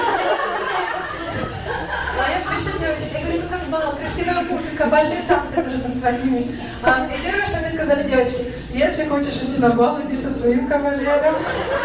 Speaker 3: А я пришла девочки, я говорю, ну как бал, красивая музыка, бальные танцы, я тоже танцевать не умею. А, и первое, что мне сказали девочки, если хочешь идти на бал, иди со своим кавалером.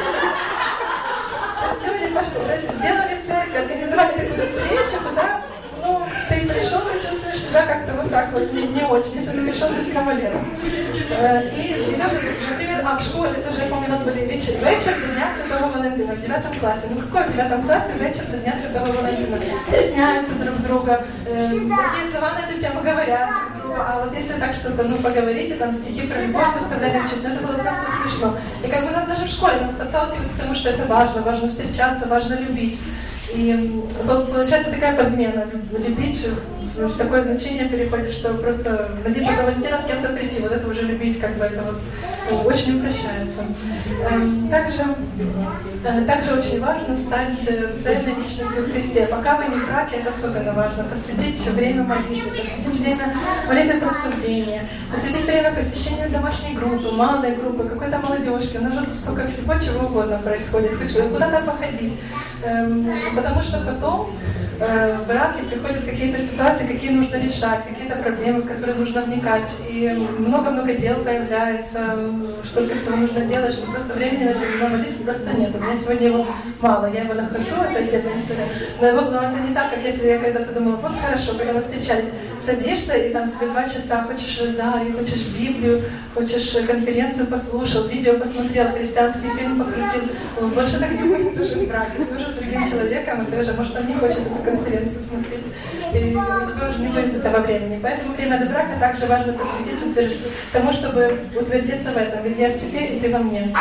Speaker 3: То есть люди пошли, то есть сделали в церкви, организовали такую встречу, куда, ну, ты пришел, ты чувствуешь себя как-то вот так вот, не, не очень, если ты пришел без кавалера. И, и даже, например, а в школе тоже, я помню, у нас были вечер, вечер до Дня Святого Валентина в девятом классе. Ну какой в девятом классе вечер до Дня Святого Валентина? Стесняются друг друга, э, какие слова на эту тему говорят друг другу, а вот если так что-то, ну, поговорите, там стихи про любовь составляли учить, ну, это было просто смешно. И как бы нас даже в школе нас подталкивают к тому, что это важно, важно встречаться, важно любить. И получается такая подмена, любить в такое значение переходит, что просто надеяться до Валентина с кем-то прийти, вот это уже любить, как бы это вот ну, очень упрощается. Также, также очень важно стать цельной личностью в Христе. Пока вы не в браке, это особенно важно. Посвятить время молитве, посвятить время молитве прославления, посвятить время посещению домашней группы, малой группы, какой-то молодежки. У нас же тут столько всего, чего угодно происходит. Куда-то походить. Потому что потом в браке приходят какие-то ситуации, какие нужно решать, какие-то проблемы, в которые нужно вникать. И много-много дел появляется, столько всего нужно делать, что просто времени на молитву просто нет. У меня сегодня его мало, я его нахожу, это отдельная история. Но, его, но это не так, как если я когда-то думала, вот хорошо, когда мы встречались, садишься и там себе два часа хочешь розарий, хочешь Библию, хочешь конференцию послушал, видео посмотрел, христианский фильм покрутил. Больше так не будет уже в браке. Ты уже с другим человеком, и ты уже, может, он не хочет эту конференцию смотреть. И у тебя уже не будет этого времени. Поэтому время до брака также важно посвятить утверд... тому, чтобы утвердиться в этом. Ведь я в тебе, и ты во мне.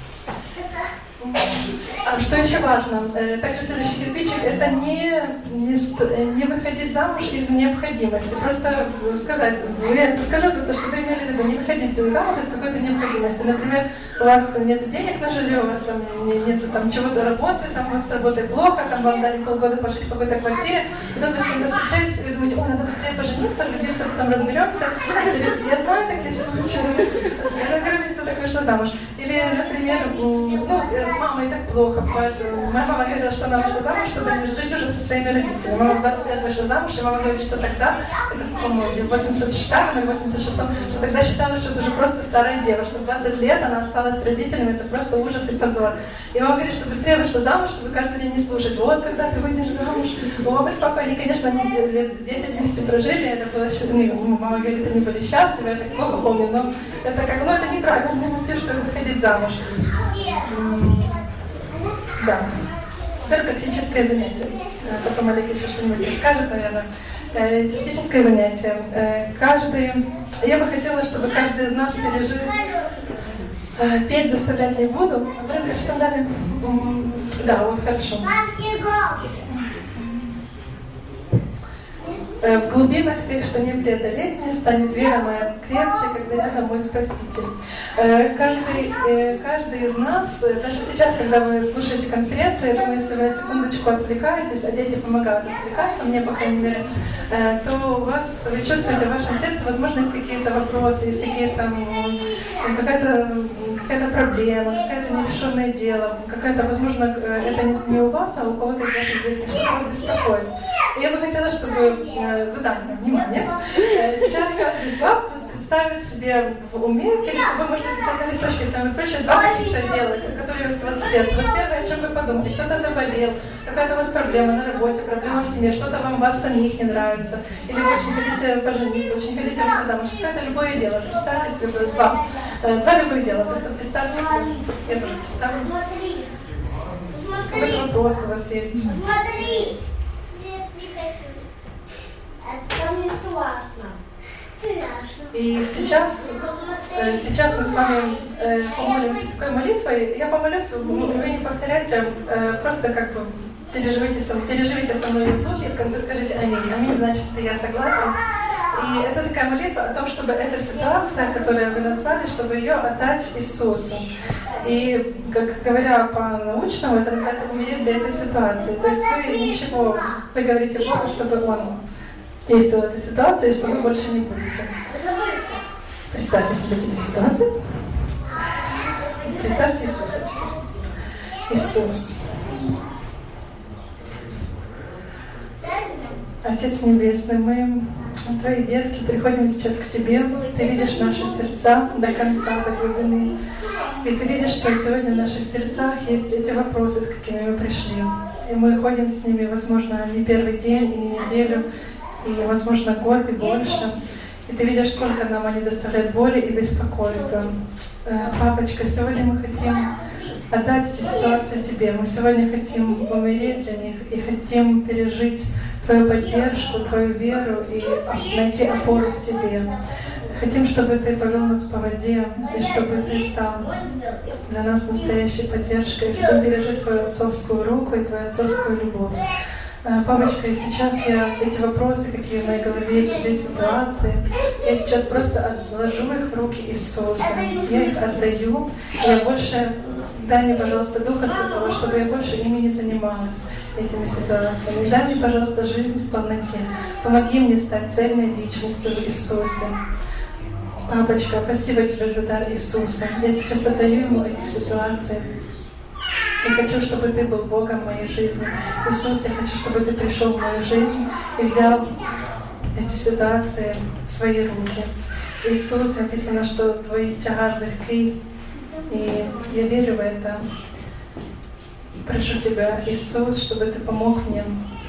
Speaker 3: А что еще важно? Также следующий кирпичик – это не, не, не выходить замуж из необходимости. Просто сказать, я это скажу, просто чтобы имели в виду, не выходить замуж из какой-то необходимости. Например, у вас нет денег на жилье, у вас там нет там чего-то работы, там у вас с работой плохо, там вам дали полгода пожить в какой-то квартире, и тут вы с кем-то встречаетесь, и вы думаете, ой, надо быстрее пожениться, влюбиться, потом разберемся. Я знаю такие случаи. Это граница такой, что замуж. Или, например, ну, с мамой так плохо. Моя мама говорила, что она вышла замуж, чтобы не жить уже со своими родителями. Мама в двадцать лет вышла замуж, и мама говорит, что тогда, это, по-моему, в восемьдесят пятом или восемьдесят шестом, что тогда считалось, что это уже просто старая дева, что в двадцать лет она осталась с родителями, это просто ужас и позор. И мама говорит, что быстрее вышла замуж, чтобы каждый день не слушать. Вот, когда ты выйдешь замуж. Мама с папой, они, конечно, они лет десять вместе прожили, это было, ну, мама говорит, они были счастливы, я так плохо помню, но это как, ну, это неправильно, мотив, чтобы выходить замуж. Да. Теперь практическое занятие. Потом Олег еще что-нибудь расскажет, наверное. Практическое занятие. Каждый... Я бы хотела, чтобы каждый из нас пережил... Петь заставлять не буду. А Брынка, что там дали? Да, вот хорошо. В глубинах тех, что не преодолеть мне, станет вера моя крепче, когда рядом мой Спаситель. Каждый, каждый из нас, даже сейчас, когда вы слушаете конференцию, я думаю, если вы на секундочку отвлекаетесь, а дети помогают отвлекаться, мне, по крайней мере, то у вас, вы чувствуете в вашем сердце, возможно, есть какие-то вопросы, есть какие-то, какая-то, какая-то проблема, какое-то нерешенное дело, какая-то, возможно, это не у вас, а у кого-то из ваших близких, что вас беспокоит. И я бы хотела, чтобы задание, внимание. Сейчас каждый из вас представит себе в уме, перед собой можете записать на листочке, самое проще, два каких-то дела, которые у вас в сердце. Вот первое, о чем вы подумали, кто-то заболел, какая-то у вас проблема на работе, проблема в семье, что-то вам вас самих не нравится, или вы очень хотите пожениться, очень хотите выйти замуж, какое-то любое дело. Представьте себе два, два любых дела, просто представьте себе, я тоже представлю. Какой-то вопрос у вас есть. И сейчас, сейчас мы с вами помолимся такой молитвой. Я помолюсь, вы не повторяйте, просто как бы переживите со, переживите со мной в духе, и в конце скажите «Аминь». «Аминь» значит, это я согласен. И это такая молитва о том, чтобы эта ситуация, которую вы назвали, чтобы ее отдать Иисусу. И, как говоря по-научному, это называется умереть для этой ситуации. То есть вы ничего, вы говорите Богу, чтобы Он действовал в этой ситуации, что вы больше не будете. Представьте себе эти две ситуации. Представьте Иисуса. Иисус. Отец Небесный, мы, Твои детки, приходим сейчас к Тебе. Ты видишь наши сердца до конца, до глубины. И Ты видишь, что сегодня в наших сердцах есть эти вопросы, с какими мы пришли. И мы ходим с ними, возможно, не первый день и не неделю, и, возможно, год и больше. И Ты видишь, сколько нам они доставляют боли и беспокойства. Папочка, сегодня мы хотим отдать эти ситуации Тебе. Мы сегодня хотим умереть для них и хотим пережить Твою поддержку, Твою веру и найти опору к Тебе. Хотим, чтобы Ты повел нас по воде, и чтобы Ты стал для нас настоящей поддержкой. Хотим пережить Твою отцовскую руку и Твою отцовскую любовь. Папочка, и сейчас я эти вопросы, какие в моей голове, эти две ситуации, я сейчас просто отложу их в руки Иисуса. Я их отдаю. И я больше, дай мне, пожалуйста, Духа Святого, чтобы я больше ими не занималась, этими ситуациями. Дай мне, пожалуйста, жизнь в полноте. Помоги мне стать цельной личностью в Иисусе. Папочка, спасибо тебе за дар Иисуса. Я сейчас отдаю ему эти ситуации. Я хочу, чтобы ты был Богом в моей жизни. Иисус, я хочу, чтобы ты пришел в мою жизнь и взял эти ситуации в свои руки. Иисус, написано, что твой тягар легкий, и я верю в это. Прошу тебя, Иисус, чтобы ты помог мне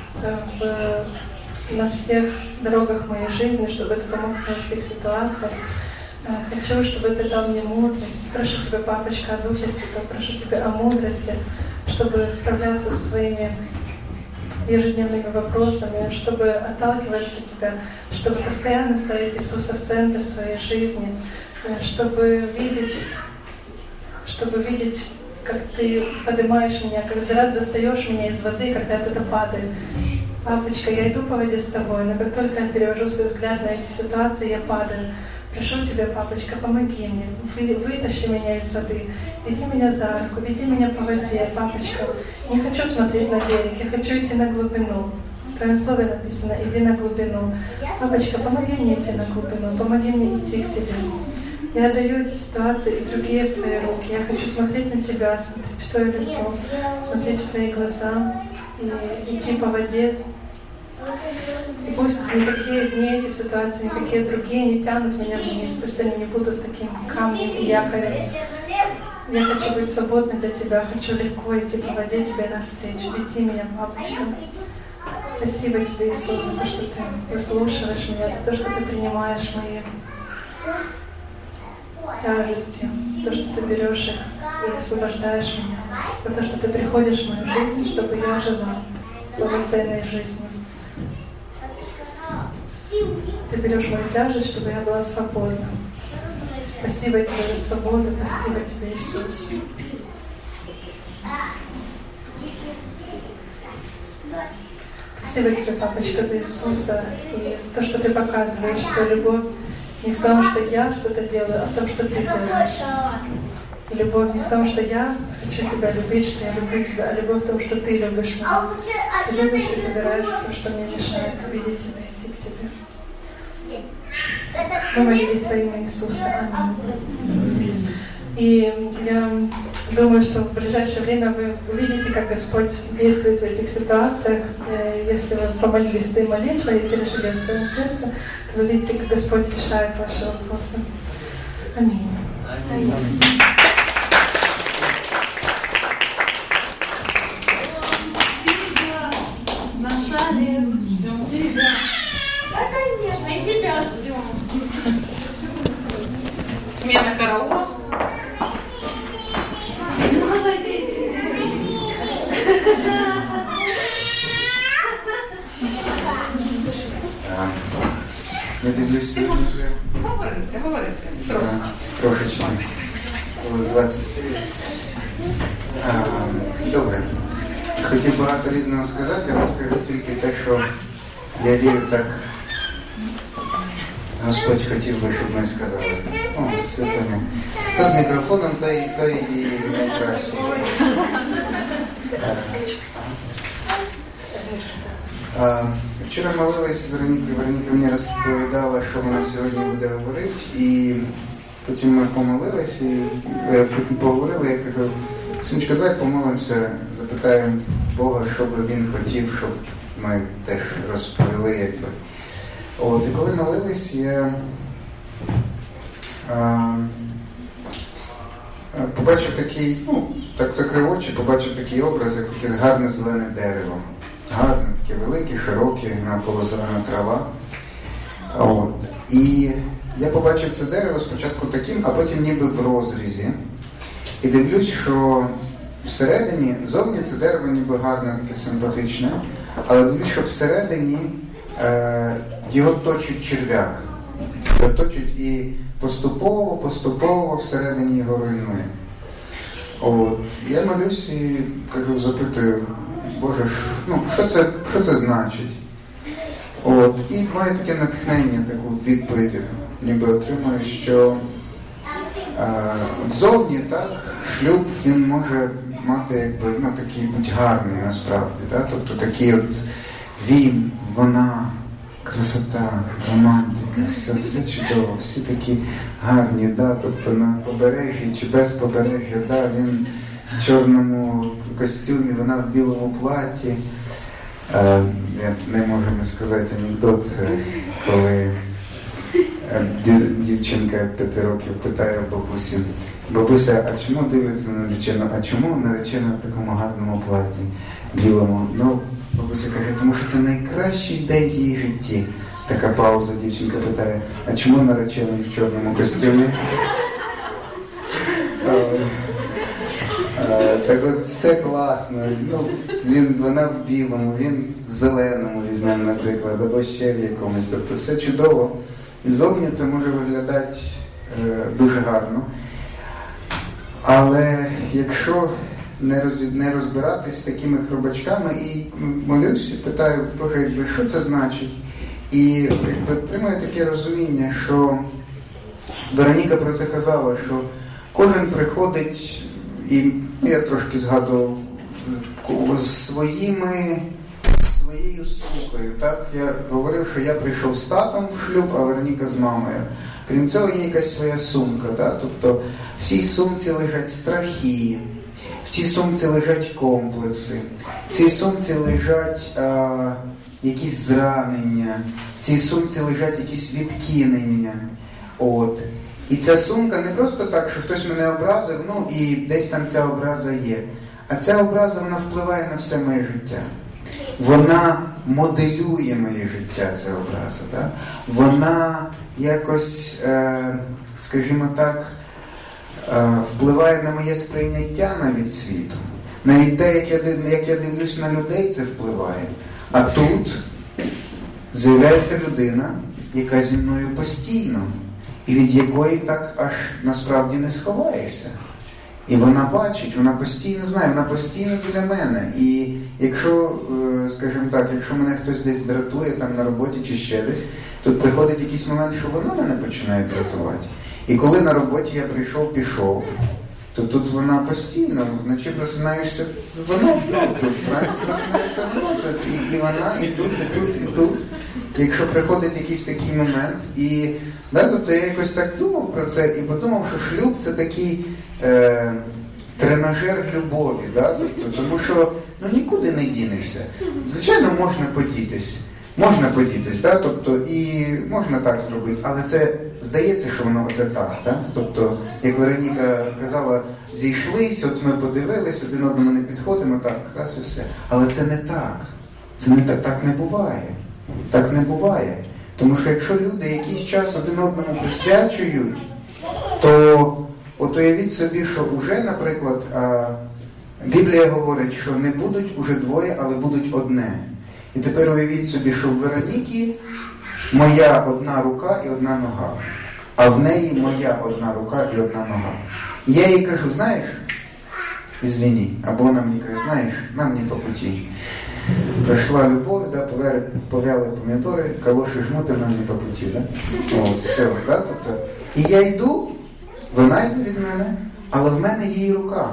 Speaker 3: в, на всех дорогах моей жизни, чтобы ты помог мне во всех ситуациях. Хочу, чтобы ты дал мне мудрость. Прошу тебя, папочка, о Духе Святом, прошу тебя о мудрости, чтобы справляться со своими ежедневными вопросами, чтобы отталкиваться от тебя, чтобы постоянно ставить Иисуса в центр своей жизни, чтобы видеть, чтобы видеть, как ты поднимаешь меня, каждый раз достаешь меня из воды, когда я туда падаю. Папочка, я иду по воде с тобой, но как только я перевожу свой взгляд на эти ситуации, я падаю. Прошу тебя, папочка, помоги мне, вы, вытащи меня из воды, веди меня за руку, веди меня по воде, папочка. Не хочу смотреть на берег, я хочу идти на глубину. В твоем слове написано, иди на глубину. Папочка, помоги мне идти на глубину, помоги мне идти к тебе. Я отдаю эти ситуации и другие в твои руки. Я хочу смотреть на тебя, смотреть в твое лицо, смотреть в твои глаза и идти по воде. И пусть никакие ни эти ситуации, никакие другие не тянут меня вниз, пусть они не будут таким камнем и якорем. Я хочу быть свободной для тебя, хочу легко идти по воде тебе навстречу. Веди меня, папочка. Спасибо тебе, Иисус, за то, что ты выслушиваешь меня, за то, что ты принимаешь мои тяжести, за то, что ты берешь их и освобождаешь меня, за то, что ты приходишь в мою жизнь, чтобы я жила полноценной жизнью. Ты берешь мою тяжесть, чтобы я была свободна. Спасибо тебе за свободу, спасибо тебе, Иисус. Спасибо тебе, папочка, за Иисуса и за то, что ты показываешь, что любовь не в том, что я что-то делаю, а в том, что ты делаешь. И любовь не в том, что я хочу тебя любить, что я люблю тебя, а любовь в том, что ты любишь меня. Ты любишь и забираешь все, что мне мешает увидеть тебя и идти к тебе. Мы молились во имя Иисуса. Аминь. И я думаю, что в ближайшее время вы увидите, как Господь действует в этих ситуациях. Если вы помолились этой молитвой и пережили в своем сердце, то вы видите, как Господь решает ваши вопросы. Аминь. Аминь.
Speaker 4: Ждем тебя. Да, конечно, и тебя ждем. Смена караула.
Speaker 6: Я дивлюсь сьогодні вже.
Speaker 4: Говорите, говорите.
Speaker 6: Трошечки. двадцять. Добре. Хотів багато різного сказати, але скажу тільки те, що я вірю так. Господь хотів би, щоб ми сказали. О, святоня. Хто з мікрофоном, той, той і найкращий. А, вчора молилась з Веронікою, Вероніка мені розповідала, що вона сьогодні буде говорити, і потім ми помолились, і поговорили, я кажу, синочка, давай помолимося, запитаємо Бога, що би він хотів, щоб ми теж розповіли, якби. От, і коли молились, я а, побачив такий, ну, так закрив очі, побачив такий образ, як таке гарне зелене дерево. Гарне, таке велике, широке, навколо зелена трава. От. І я побачив це дерево спочатку таким, а потім ніби в розрізі. І дивлюсь, що всередині, зовні це дерево ніби гарне, таке симпатичне, але дивлюсь, що всередині е, його точить черв'як. Його точить і поступово, поступово всередині його руйнує. От. І я молюсь і кажу, запитую Боже, ну, що це, що це значить? От, і маю таке натхнення, таку відповідь, ніби отримую, що е, зовні, так, шлюб, він може мати, якби, ну, такий бути гарний насправді, так? Тобто такий от він, вона, красота, романтика, все, все чудово, всі такі гарні, да? Тобто на побережжі чи без побережжя, да? Він в чорному костюмі, вона в білому платі. Е, я не можу не сказати анекдот, коли дівчинка п'яти років питає бабусі: бабуся, а чому дивиться на наречену? А чому наречена в такому гарному платі, білому? Ну, бабуся каже, тому що це найкращий день в її житті. Така пауза, дівчинка питає, а чому наречений в чорному костюмі? Так от все класно. Ну, він, вона в білому, він в зеленому візьмемо, наприклад, або ще в якомусь. Тобто все чудово. І зовні це може виглядати е, дуже гарно. Але якщо не, роз, не розбиратись з такими хробачками, і молюсь, і питаю, Боже, якби, що це значить? І якби отримую таке розуміння, що Вероніка про це казала, що кожен приходить, і ну, я трошки згадував, з своїми, своєю сумкою. Так? Я говорив, що я прийшов з татом в шлюб, а Вероніка з мамою. Крім цього, є якась своя сумка. Так? Тобто в цій сумці лежать страхи, в цій сумці лежать комплекси, в цій сумці лежать а, якісь зранення, в цій сумці лежать якісь відкинення. От. І ця сумка не просто так, що хтось мене образив, ну і десь там ця образа є. А ця образа, вона впливає на все моє життя. Вона моделює моє життя, ця образа. Так? Вона якось, е, скажімо так, е, впливає на моє сприйняття навіть світу. Навіть те, як я, як я дивлюсь на людей, це впливає. А тут з'являється людина, яка зі мною постійно. І від якої так аж насправді не сховаєшся. І вона бачить, вона постійно знає, вона постійно біля мене. І якщо, скажімо так, якщо мене хтось десь дратує там на роботі чи ще десь, тут приходить якийсь момент, що вона мене починає дратувати. І коли на роботі я прийшов, пішов, то тут вона постійно, вночі просинаєшся, вона знов тут, вранці просинаєшся вона тут, і, і вона, і тут, і тут, і тут. Якщо приходить якийсь такий момент, і да, тобто я якось так думав про це і подумав, що шлюб це такий е, тренажер любові, да? Тобто, тому що ну, нікуди не дінешся. Звичайно, можна подітись, можна подітись, да? Тобто, і можна так зробити, але це здається, що воно це так. Да? Тобто, як Вероніка казала, зійшлись, от ми подивились, один одному не підходимо, так, раз і все. Але це не так. Це не так, так не буває. Так не буває. Тому що якщо люди якийсь час один одному присвячують, то от уявіть собі, що уже, наприклад, Біблія говорить, що не будуть уже двоє, але будуть одне. І тепер уявіть собі, що в Вероніки моя одна рука і одна нога, а в неї моя одна рука і одна нога. І я їй кажу, знаєш, ізвини, або вона мені каже, знаєш, нам не по путі. Прийшла любов, да, повяли помідори, калоші жмути нам не по путі, да? От, все, да, тобто. І я йду, вона йде від мене, але в мене її рука.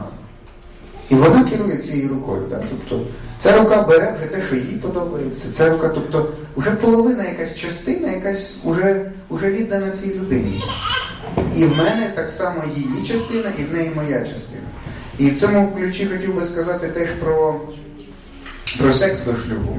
Speaker 6: І вона керує цією рукою, да? Тобто, ця рука бере вже те, що їй подобається, ця рука, тобто, вже половина якась частина, якась уже, уже віддана цій людині. І в мене так само її частина, і в неї моя частина. І в цьому ключі хотів би сказати теж про про секс до шлюбу.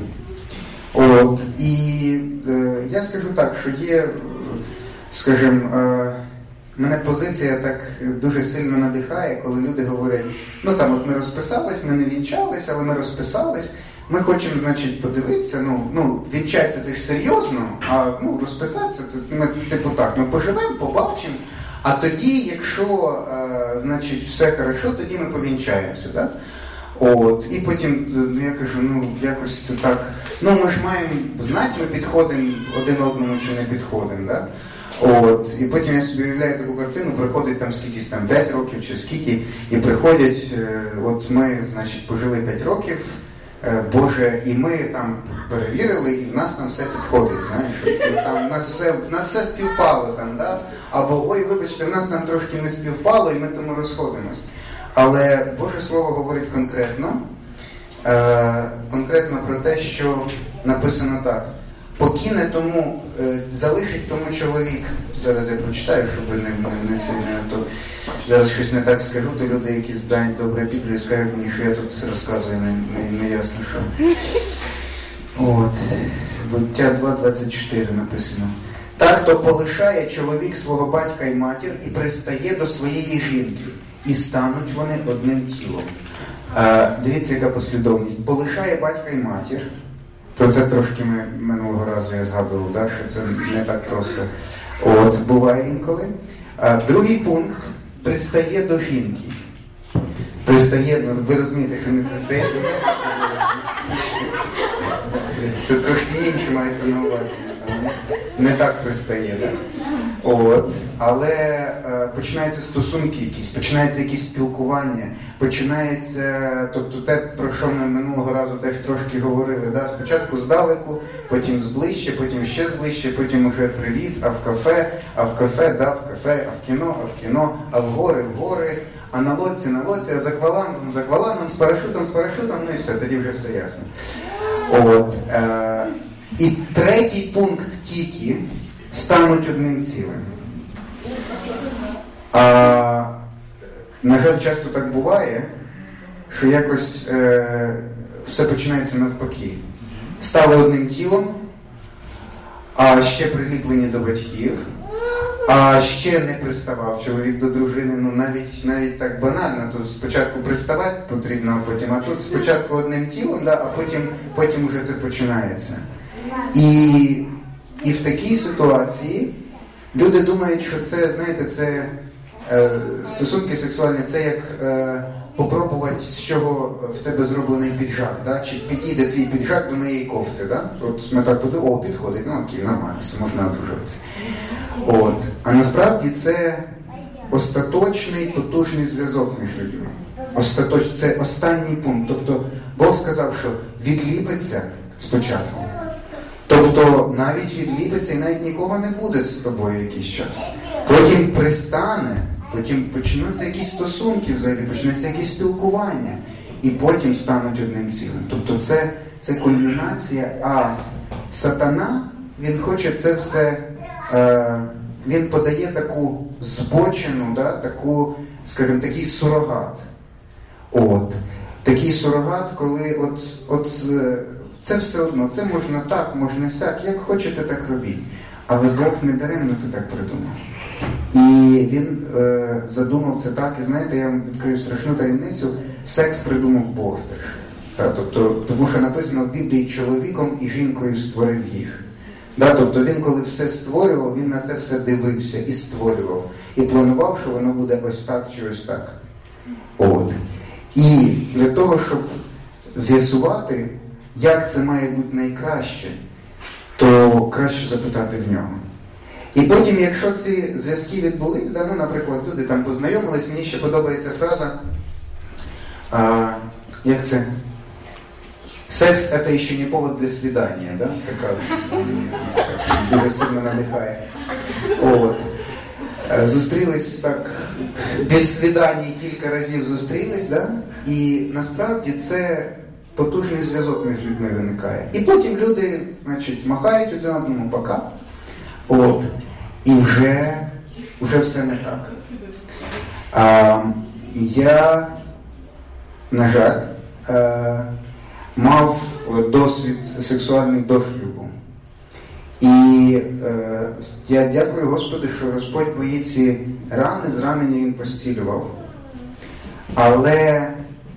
Speaker 6: От, і е, я скажу так, що є, скажімо, е, мене позиція так дуже сильно надихає, коли люди говорять, ну там от ми розписались, ми не вінчались, але ми розписались, ми хочемо, значить, подивитися, ну, ну вінчатися це ж серйозно, а ну, розписатися, це ми, типу так, ми поживемо, побачимо, а тоді, якщо, е, значить, все хорошо, тоді ми повінчаємося, так? От, і потім я кажу, ну якось це так, ну ми ж маємо знати, ми підходимо один одному чи не підходимо, да? От, і потім я собі уявляю таку картину, приходить там скількись там п'ять років чи скільки, і приходять, от ми, значить, пожили п'ять років, Боже, і ми там перевірили, і в нас там все підходить, знаєш, там в нас все, в нас все співпало там, да? Або, ой, вибачте, в нас там трошки не співпало, і ми тому розходимось. Але Боже Слово говорить конкретно, е, конкретно про те, що написано так. Покине тому, е, залишить тому чоловік. Зараз я прочитаю, щоб ви не, не, не це не то. Зараз щось не так скажу, то люди, які знають добре Біблію, скажуть мені, що я тут розказую, не, не, не ясно що. От. Буття два двадцять чотири написано. Так, хто полишає чоловік свого батька і матір і пристає до своєї жінки, і стануть вони одним тілом. А, дивіться, яка послідовність. Полишає батька і матір. Про це трошки ми минулого разу я згадував, да, що це не так просто. От, буває інколи. А, другий пункт. Пристає до жінки. Пристає, ну ви розумієте, що не пристає до жінки. Це, це трошки інше мається на увазі. Не так пристає, так? От. Але е, починаються стосунки якісь, починається якісь спілкування, починається, тобто те, про що ми минулого разу теж трошки говорили, да? Спочатку здалеку, потім зближче, потім ще зближче, потім уже привіт, а в кафе, а в кафе, да, в кафе, а в кіно, а в кіно, а в гори, в гори, а на лодці, на лодці, а за аквалангом, за аквалангом, з парашутом, з парашутом, ну і все, тоді вже все ясно. От. Е, і третій пункт тільки стануть одним цілим. А, на жаль, часто так буває, що якось е, все починається навпаки. Стали одним тілом, а ще приліплені до батьків, а ще не приставав чоловік до дружини, ну навіть, навіть так банально, то спочатку приставати потрібно, а потім, а тут спочатку одним тілом, да, а потім, потім вже це починається. І, і в такій ситуації люди думають, що це, знаєте, це е, стосунки сексуальні, це як е, попробувати, з чого в тебе зроблений піджак, да? Чи підійде твій піджак до моєї кофти, да? От ми так подумали, о, підходить, ну окей, нормально, все, можна одружуватися. От. А насправді це остаточний, потужний зв'язок між людьми. Остаточ... Це останній пункт. Тобто Бог сказав, що відліпиться спочатку. Тобто навіть відліпиться і навіть нікого не буде з тобою якийсь час. Потім пристане, потім почнуться якісь стосунки взагалі, почнуться якісь спілкування. І потім стануть одним цілим. Тобто це, це кульмінація, а сатана, він хоче це все, е, він подає таку збочену, да, таку, скажімо, такий сурогат. От. Такий сурогат, коли от, от це все одно, це можна так, можна сяк, як хочете, так робіть. Але Бог не даремно це так придумав. І він е, задумав це так, і знаєте, я вам відкрию страшну таємницю, секс придумав Бог теж. Та, тобто, тому що написано в Біблії, чоловіком і жінкою створив їх. Да, тобто він, коли все створював, він на це все дивився і створював. І планував, що воно буде ось так чи ось так. От. І для того, щоб з'ясувати, як це має бути найкраще, то краще запитати в нього. І потім, якщо ці зв'язки відбулись, да, ну, наприклад, люди там познайомились, мені ще подобається фраза, а, як це? Секс – це ще не повод для свидання, да? Така, так, дуже сильно надихає. От. Зустрілись так, без свидання кілька разів зустрілись, да? І насправді це потужний зв'язок між людьми виникає. І потім люди, значить, махають один одному пока. От. І вже, вже все не так. А, я, на жаль, а, мав досвід сексуальний до шлюбу. І е, я дякую Господу, що Господь мої ці рани, зранення Він постілював. Але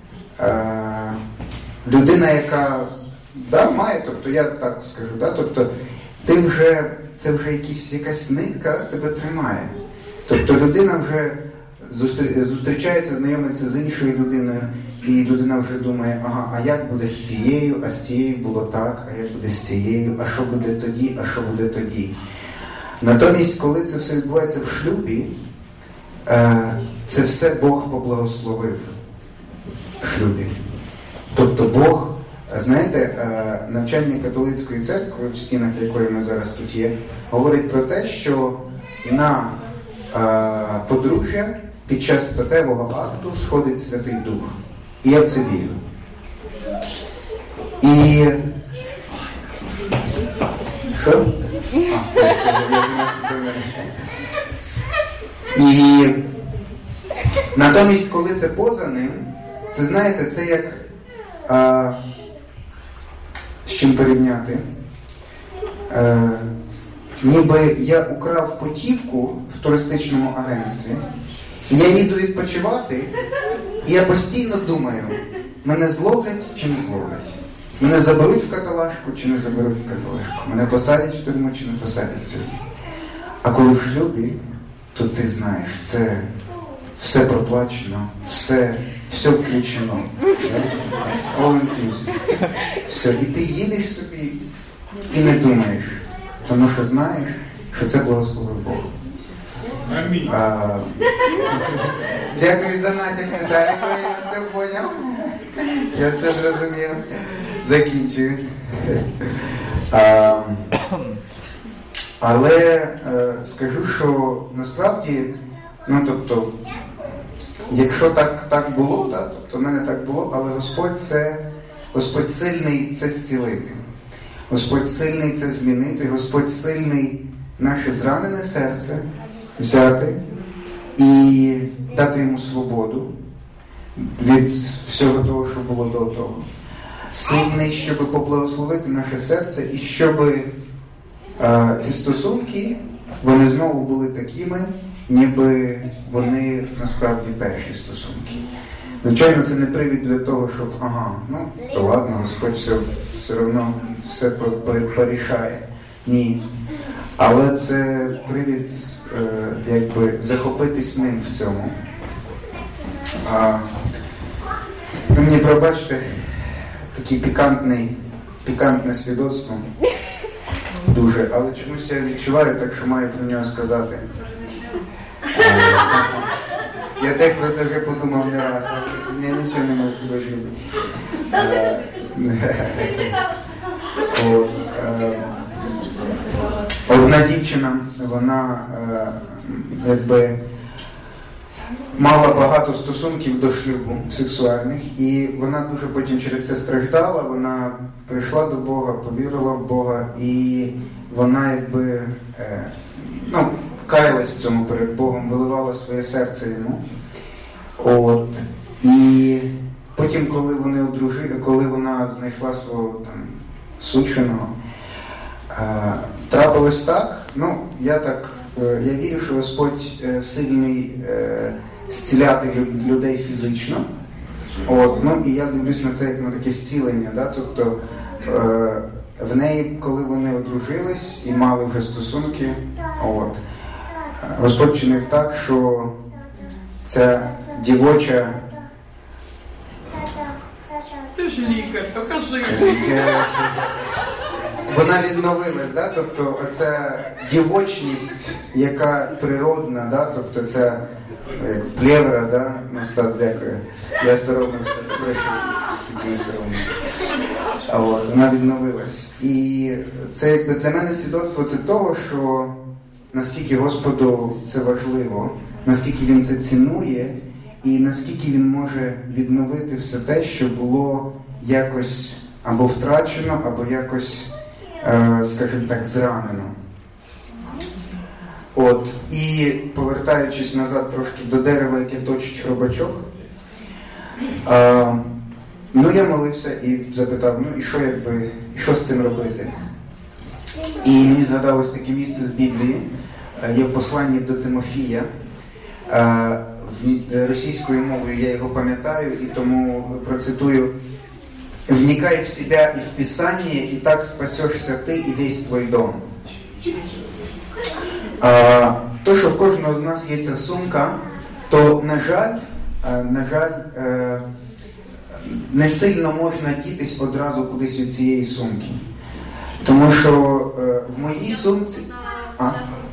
Speaker 6: е, людина, яка да, має, тобто я так скажу, да, тобто ти вже, це вже якісь, якась нитка тебе тримає. Тобто людина вже зустрічається, знайомиться з іншою людиною, і людина вже думає, ага, а як буде з цією, а з цією було так, а як буде з цією, а що буде тоді, а що буде тоді. Натомість, коли це все відбувається в шлюбі, це все Бог поблагословив в шлюбі. Тобто Бог Знаєте, е, навчання католицької церкви, в стінах якої ми зараз тут є, говорить про те, що на е, подружжя під час статевого акту сходить Святий Дух. І я в це вірю. І... Що? А, це, це, я думаю, це про мене. І натомість, коли це поза ним, це, знаєте, це як... А, з чим порівняти? А, ніби я украв путівку в туристичному агентстві, і я їду відпочивати, і я постійно думаю, мене зловлять чи не зловлять? Мене заберуть в каталажку чи не заберуть в каталажку? Мене посадять в тюрму чи не посадять в тюрму? А коли в шлюбі, то ти знаєш, це все проплачено, все, все включено. All inclusive. Все. І ти їдеш собі і не думаєш, тому що знаєш, що це благословив Бог.
Speaker 2: Амінь.
Speaker 6: А, дякую за натяк, Віталій, я все поняв. Я все зрозумів. Закінчую. А, але е, скажу, що насправді, ну тобто, якщо так, так було, да, тобто в мене так було, але Господь це, Господь сильний це зцілити. Господь сильний це змінити, Господь сильний наше зранене серце взяти і дати йому свободу від всього того, що було до того. Сильний, щоб поблагословити наше серце і щоб а, ці стосунки, вони знову були такими, ніби вони насправді перші стосунки. Звичайно, це не привід для того, щоб, ага, ну, то ладно, Господь все, все одно все порішає. Ні. Але це привід, е, якби, захопитись ним в цьому. А, ви мені пробачте, такий пікантний, пікантне свідоцтво. Дуже, але чомусь я відчуваю, так що маю про нього сказати. А, я теж про це вже подумав не раз, я нічого не можу себе зробити. От, е, одна дівчина, вона е, якби мала багато стосунків до шлюбу сексуальних, і вона дуже потім через це страждала, вона прийшла до Бога, повірила в Бога, і вона якби е, ну, каялась в цьому перед Богом, виливала своє серце йому. От, і потім, коли вони одружили, коли вона знайшла свого там сученого, е, трапилось так, ну, я так, е, я вірю, що Господь е, сильний е, зціляти людей фізично. От, ну, і я дивлюсь на це як на таке зцілення, да? Тобто е, в неї, коли вони одружились і мали вже стосунки, от, Господь чинив так, що ця дівоча...
Speaker 4: Ти ж лікар, покажи.
Speaker 6: Вона відновилась, да? Тобто оця дівочність, яка природна, да? Тобто це як з плевра, да? Стас, дякую. Я соромився, що не соромився. А от, вона відновилась. І це якби для мене свідоцтво це того, що наскільки Господу це важливо, наскільки Він це цінує, і наскільки Він може відновити все те, що було якось або втрачено, або якось, е, скажімо так, зранено. От, і повертаючись назад трошки до дерева, яке точить хробачок, е, ну я молився і запитав, ну і що, якби, і що з цим робити? І мені згадалось таке місце з Біблії, є в посланні до Тимофія, російською мовою я його пам'ятаю, і тому процитую: «Вникай в себя и в Писание, и так спасешься ты и весь твой дом». То, що в кожного з нас є ця сумка, то, на жаль, на жаль, не сильно можна дітись одразу кудись від цієї сумки. Тому що е, в моїй сумці... А?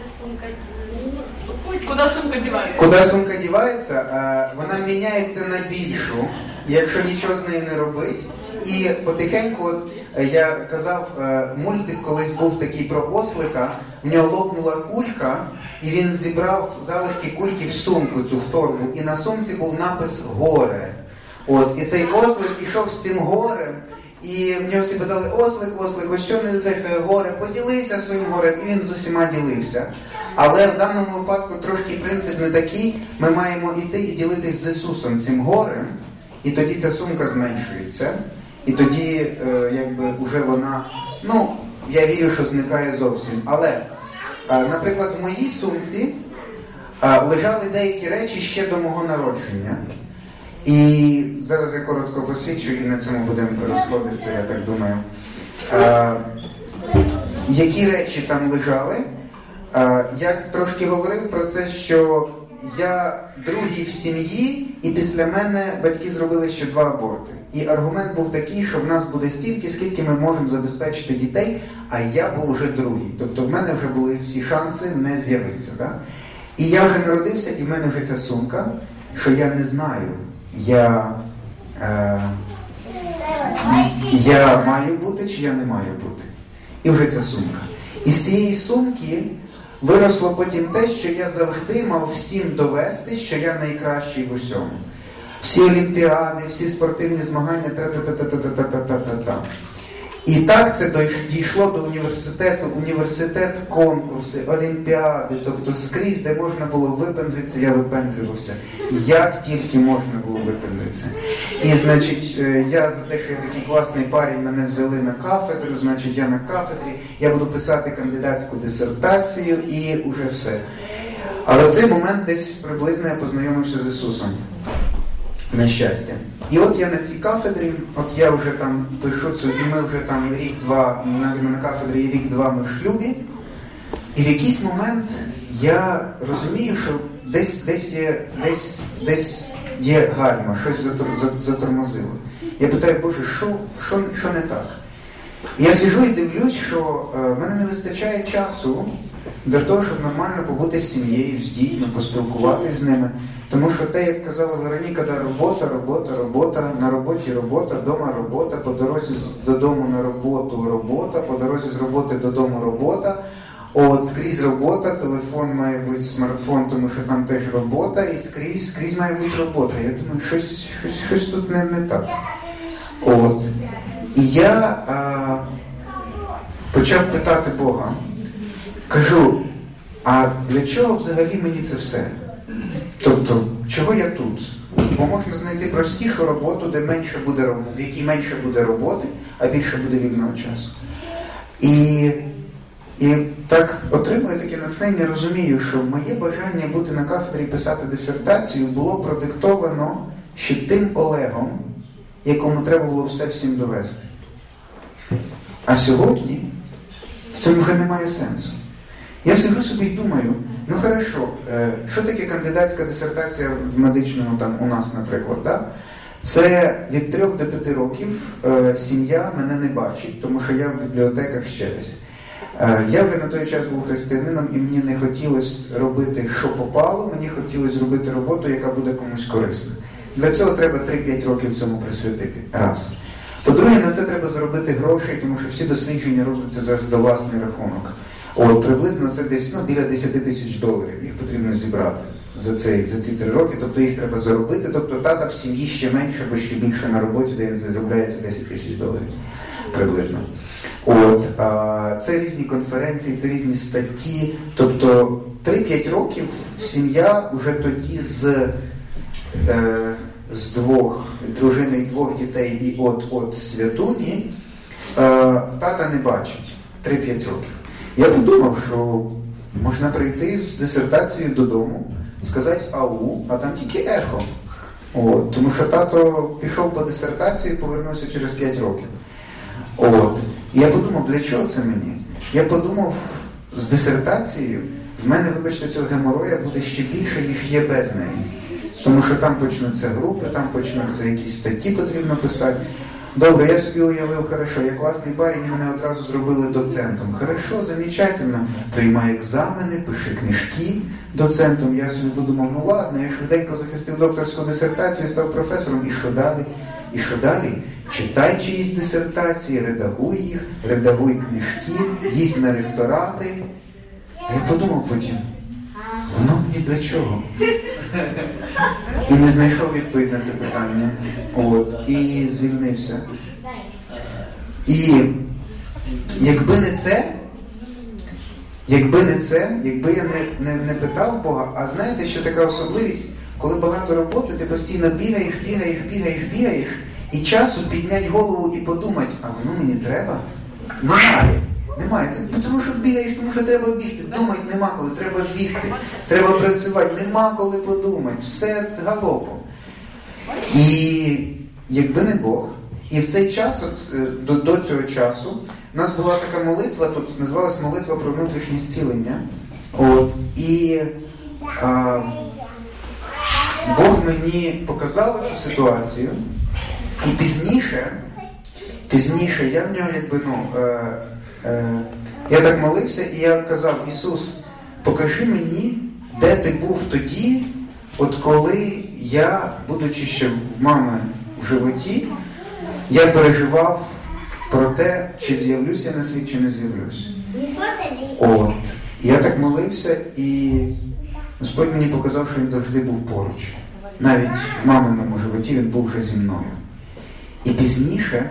Speaker 4: Куди сумка дівається?
Speaker 6: Куди сумка дівається? Е, вона міняється на більшу, якщо нічого з нею не робить. і потихеньку, от, я казав, мультик колись був такий про ослика, в нього лопнула кулька, і він зібрав залишки кульки в сумку, цю в торбу, і на сумці був напис «Горе». От, і цей ослик ішов з цим горем, і в нього всі питали: ослик, ослик, ось що не це горе, поділися своїм горем, і він з усіма ділився. Але в даному випадку трошки принцип не такий, ми маємо йти і ділитись з Ісусом цим горем, і тоді ця сумка зменшується, і тоді, е, якби, уже вона, ну, я вірю, що зникає зовсім. Але, е, наприклад, в моїй сумці е, лежали деякі речі ще до мого народження. І зараз я коротко посвідчу, і на цьому будемо розходитися, я так думаю. Е, які речі там лежали? Е, я трошки говорив про це, що я другий в сім'ї, і після мене батьки зробили ще два аборти. І аргумент був такий, що в нас буде стільки, скільки ми можемо забезпечити дітей, а я був вже другий. Тобто в мене вже були всі шанси не з'явитися. Так? І я вже народився, і в мене вже ця сумка, що я не знаю, я, е, я маю бути чи я не маю бути. І вже ця сумка. І з цієї сумки виросло потім те, що я завжди мав всім довести, що я найкращий в усьому. Всі олімпіади, всі спортивні змагання, та-та-та-та-та-та-та-та-та. І так це дійшло до університету, університет, конкурси, олімпіади, тобто скрізь, де можна було випендритися, я випендрювався. Як тільки можна було випендритися. І, значить, я за те, що я такий класний парень, мене взяли на кафедру, значить, я на кафедрі, я буду писати кандидатську дисертацію і уже все. Але в цей момент десь приблизно я познайомився з Ісусом. На щастя. І от я на цій кафедрі, от я вже там пишу цю, і ми вже там рік-два, на, на кафедрі рік-два ми в шлюбі, і в якийсь момент я розумію, що десь, десь, є, десь, десь є гальма, щось затор, затормозило. Я питаю: Боже, що, що, що не так? І я сиджу і дивлюсь, що е, в мене не вистачає часу для того, щоб нормально побути з сім'єю, з дітьми, поспілкуватися з ними. Тому що те, як казала Вероніка, да, робота, робота, робота, на роботі робота, вдома робота, по дорозі додому на роботу робота, по дорозі з роботи додому робота, от скрізь робота, телефон має бути смартфон, тому що там теж робота, і скрізь, скрізь має бути робота. Я думаю, щось, щось, щось тут не, не так. От. І я а, почав питати Бога, кажу: а для чого взагалі мені це все? Тобто, чого я тут? Бо можна знайти простішу роботу, де менше буде роботи, в якій менше буде роботи, а більше буде вільного часу. І, і так отримую таке натхнення, розумію, що моє бажання бути на кафедрі і писати дисертацію було продиктовано ще тим Олегом, якому треба було все всім довести. А сьогодні в цьому вже немає сенсу. Я сиджу собі і думаю: ну хорошо, що таке кандидатська дисертація в медичному там у нас, наприклад, да? Це від трьох до п'яти років е, сім'я мене не бачить, тому що я в бібліотеках ще десь. Е, я вже на той час був християнином, і мені не хотілося робити, що попало, мені хотілося зробити роботу, яка буде комусь корисна. Для цього треба три-п'ять років цьому присвятити. Раз. По-друге, на це треба заробити грошей, тому що всі дослідження робляться за, за власний рахунок. От, приблизно це десь, ну, біля десять тисяч доларів, їх потрібно зібрати за, цей, за ці три роки, тобто їх треба заробити, тобто тата в сім'ї ще менше, бо ще більше на роботі, де він заробляється десять тисяч доларів, приблизно. От, а, це різні конференції, це різні статті, тобто три-п'ять років сім'я вже тоді з, е, з двох, дружиною двох дітей і от-от святуні, е, тата не бачить три-п'ять років. Я подумав, що можна прийти з дисертацією додому, сказати ау, а там тільки ехо. От, тому що тато пішов по дисертації і повернувся через п'ять років. От. І я подумав, для чого це мені? Я подумав, з дисертацією в мене, вибачте, цього геморроя буде ще більше, ніж є без неї. Тому що там почнуться групи, там почнуться якісь статті потрібно писати. Добре, я собі уявив, хорошо, я класний парень, і мене одразу зробили доцентом. Хорошо, замечательно. Приймай екзамени, пиши книжки доцентом. Я собі подумав, ну ладно, я швиденько захистив докторську дисертацію, став професором, і що далі? І що далі? Читай чиїсь дисертації, редагуй їх, редагуй книжки, їсть на ректорати. А я подумав потім, воно мені для чого? І не знайшов відповідь на це питання. От. І звільнився. І якби не це, якби не це, якби я не, не, не питав Бога, а знаєте, що така особливість, коли багато роботи, ти постійно бігаєш, бігаєш, бігаєш, бігаєш, і часу підняти голову і подумати, а воно мені треба? Немає. Немає. Ти, тому що бігаєш, тому що треба бігти. Думати нема коли, треба бігти. Треба працювати, нема коли подумати. Все галопом. І якби не Бог, і в цей час, от, до, до цього часу, у нас була така молитва, тут називалась молитва про внутрішнє зцілення. От, і а, Бог мені показав цю ситуацію, і пізніше, пізніше я в нього якби, ну, е, е, я так молився, і я казав, Ісус, покажи мені, де ти був тоді, от коли я, будучи ще в мами в животі, я переживав про те, чи з'явлюся на світ, чи не з'явлюся. От. Я так молився, і Господь мені показав, що Він завжди був поруч. Навіть в маминому животі Він був вже зі мною. І пізніше,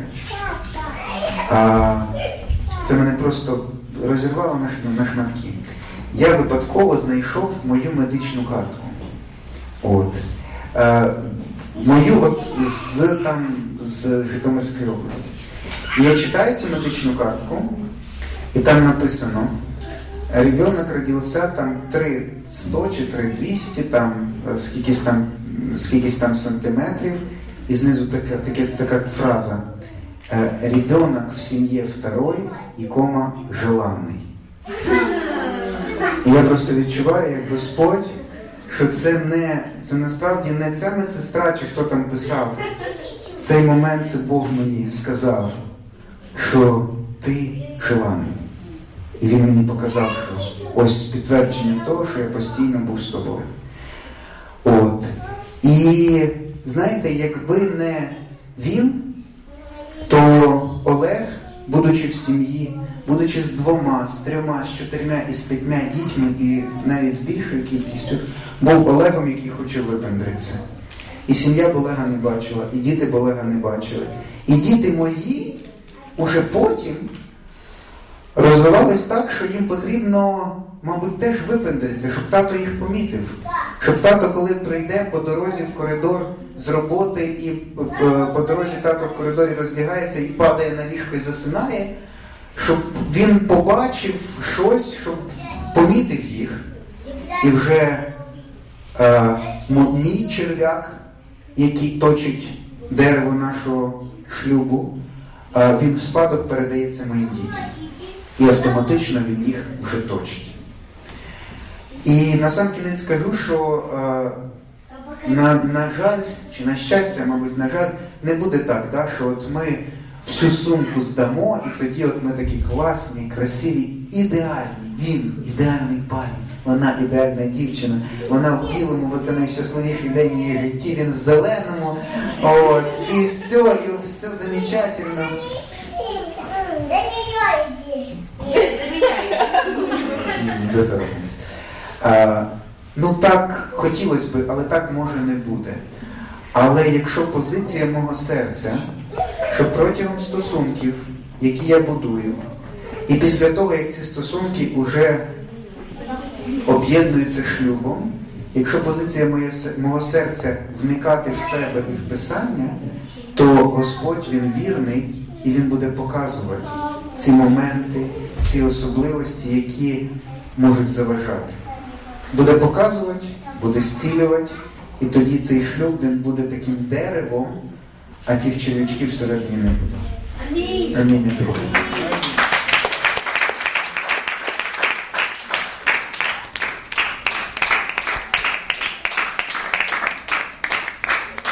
Speaker 6: а, це мене просто розірвало на, на шматки. Я випадково знайшов мою медичну картку. От. А, мою от з, там, з Житомирської області. І я читаю цю медичну картку, і там написано, ребенок родився там триста чи три двісті, там скількись там, скількись там сантиметрів, і знизу така, така, така фраза. Ребенок в сім'ї второй і кома желанний. І я просто відчуваю, як Господь, що це не, це насправді не ця медсестра, чи хто там писав. В цей момент це Бог мені сказав, що ти желаний. І Він мені показав, що ось підтвердження того, що я постійно був з тобою. От. І знаєте, якби не він, то Олег, будучи в сім'ї, будучи з двома, з трьома, з чотирма і з п'ятьма дітьми, і навіть з більшою кількістю, був Олегом, який хоче випендритися. І сім'я б Олега не бачила, і діти б Олега не бачили. І діти мої уже потім розвивались так, що їм потрібно, мабуть, теж випендритися, щоб тато їх помітив. Щоб тато, коли прийде по дорозі в коридор з роботи, і по дорозі тато в коридорі роздягається і падає на ліжко і засинає, щоб він побачив щось, щоб помітив їх. І вже е, мій черв'як, який точить дерево нашого шлюбу, е, він в спадок передається моїм дітям. І автоматично він їх вже точить. І на сам кінець скажу, що е, на, на жаль, чи на щастя, мабуть, на жаль, не буде так, да, що от ми всю сумку здамо, і тоді от ми такі класні, красиві, ідеальні. Він ідеальний парень, вона ідеальна дівчина, вона в білому, бо це найщасливіший день її житті, він в зеленому, от, і все, і все замечательно. Це заробимось. А, ну так хотілося б, але так може не буде. Але якщо позиція мого серця, що протягом стосунків, які я будую, і після того, як ці стосунки вже об'єднуються шлюбом, якщо позиція моє, мого серця вникати в себе і в Писання, то Господь, Він вірний, і Він буде показувати ці моменти, ці особливості, які можуть заважати. Буде показувати, буде зцілювати, і тоді цей шлюб, він буде таким деревом, а ці черв'ячки всередині не будуть. Амінь. Амінь.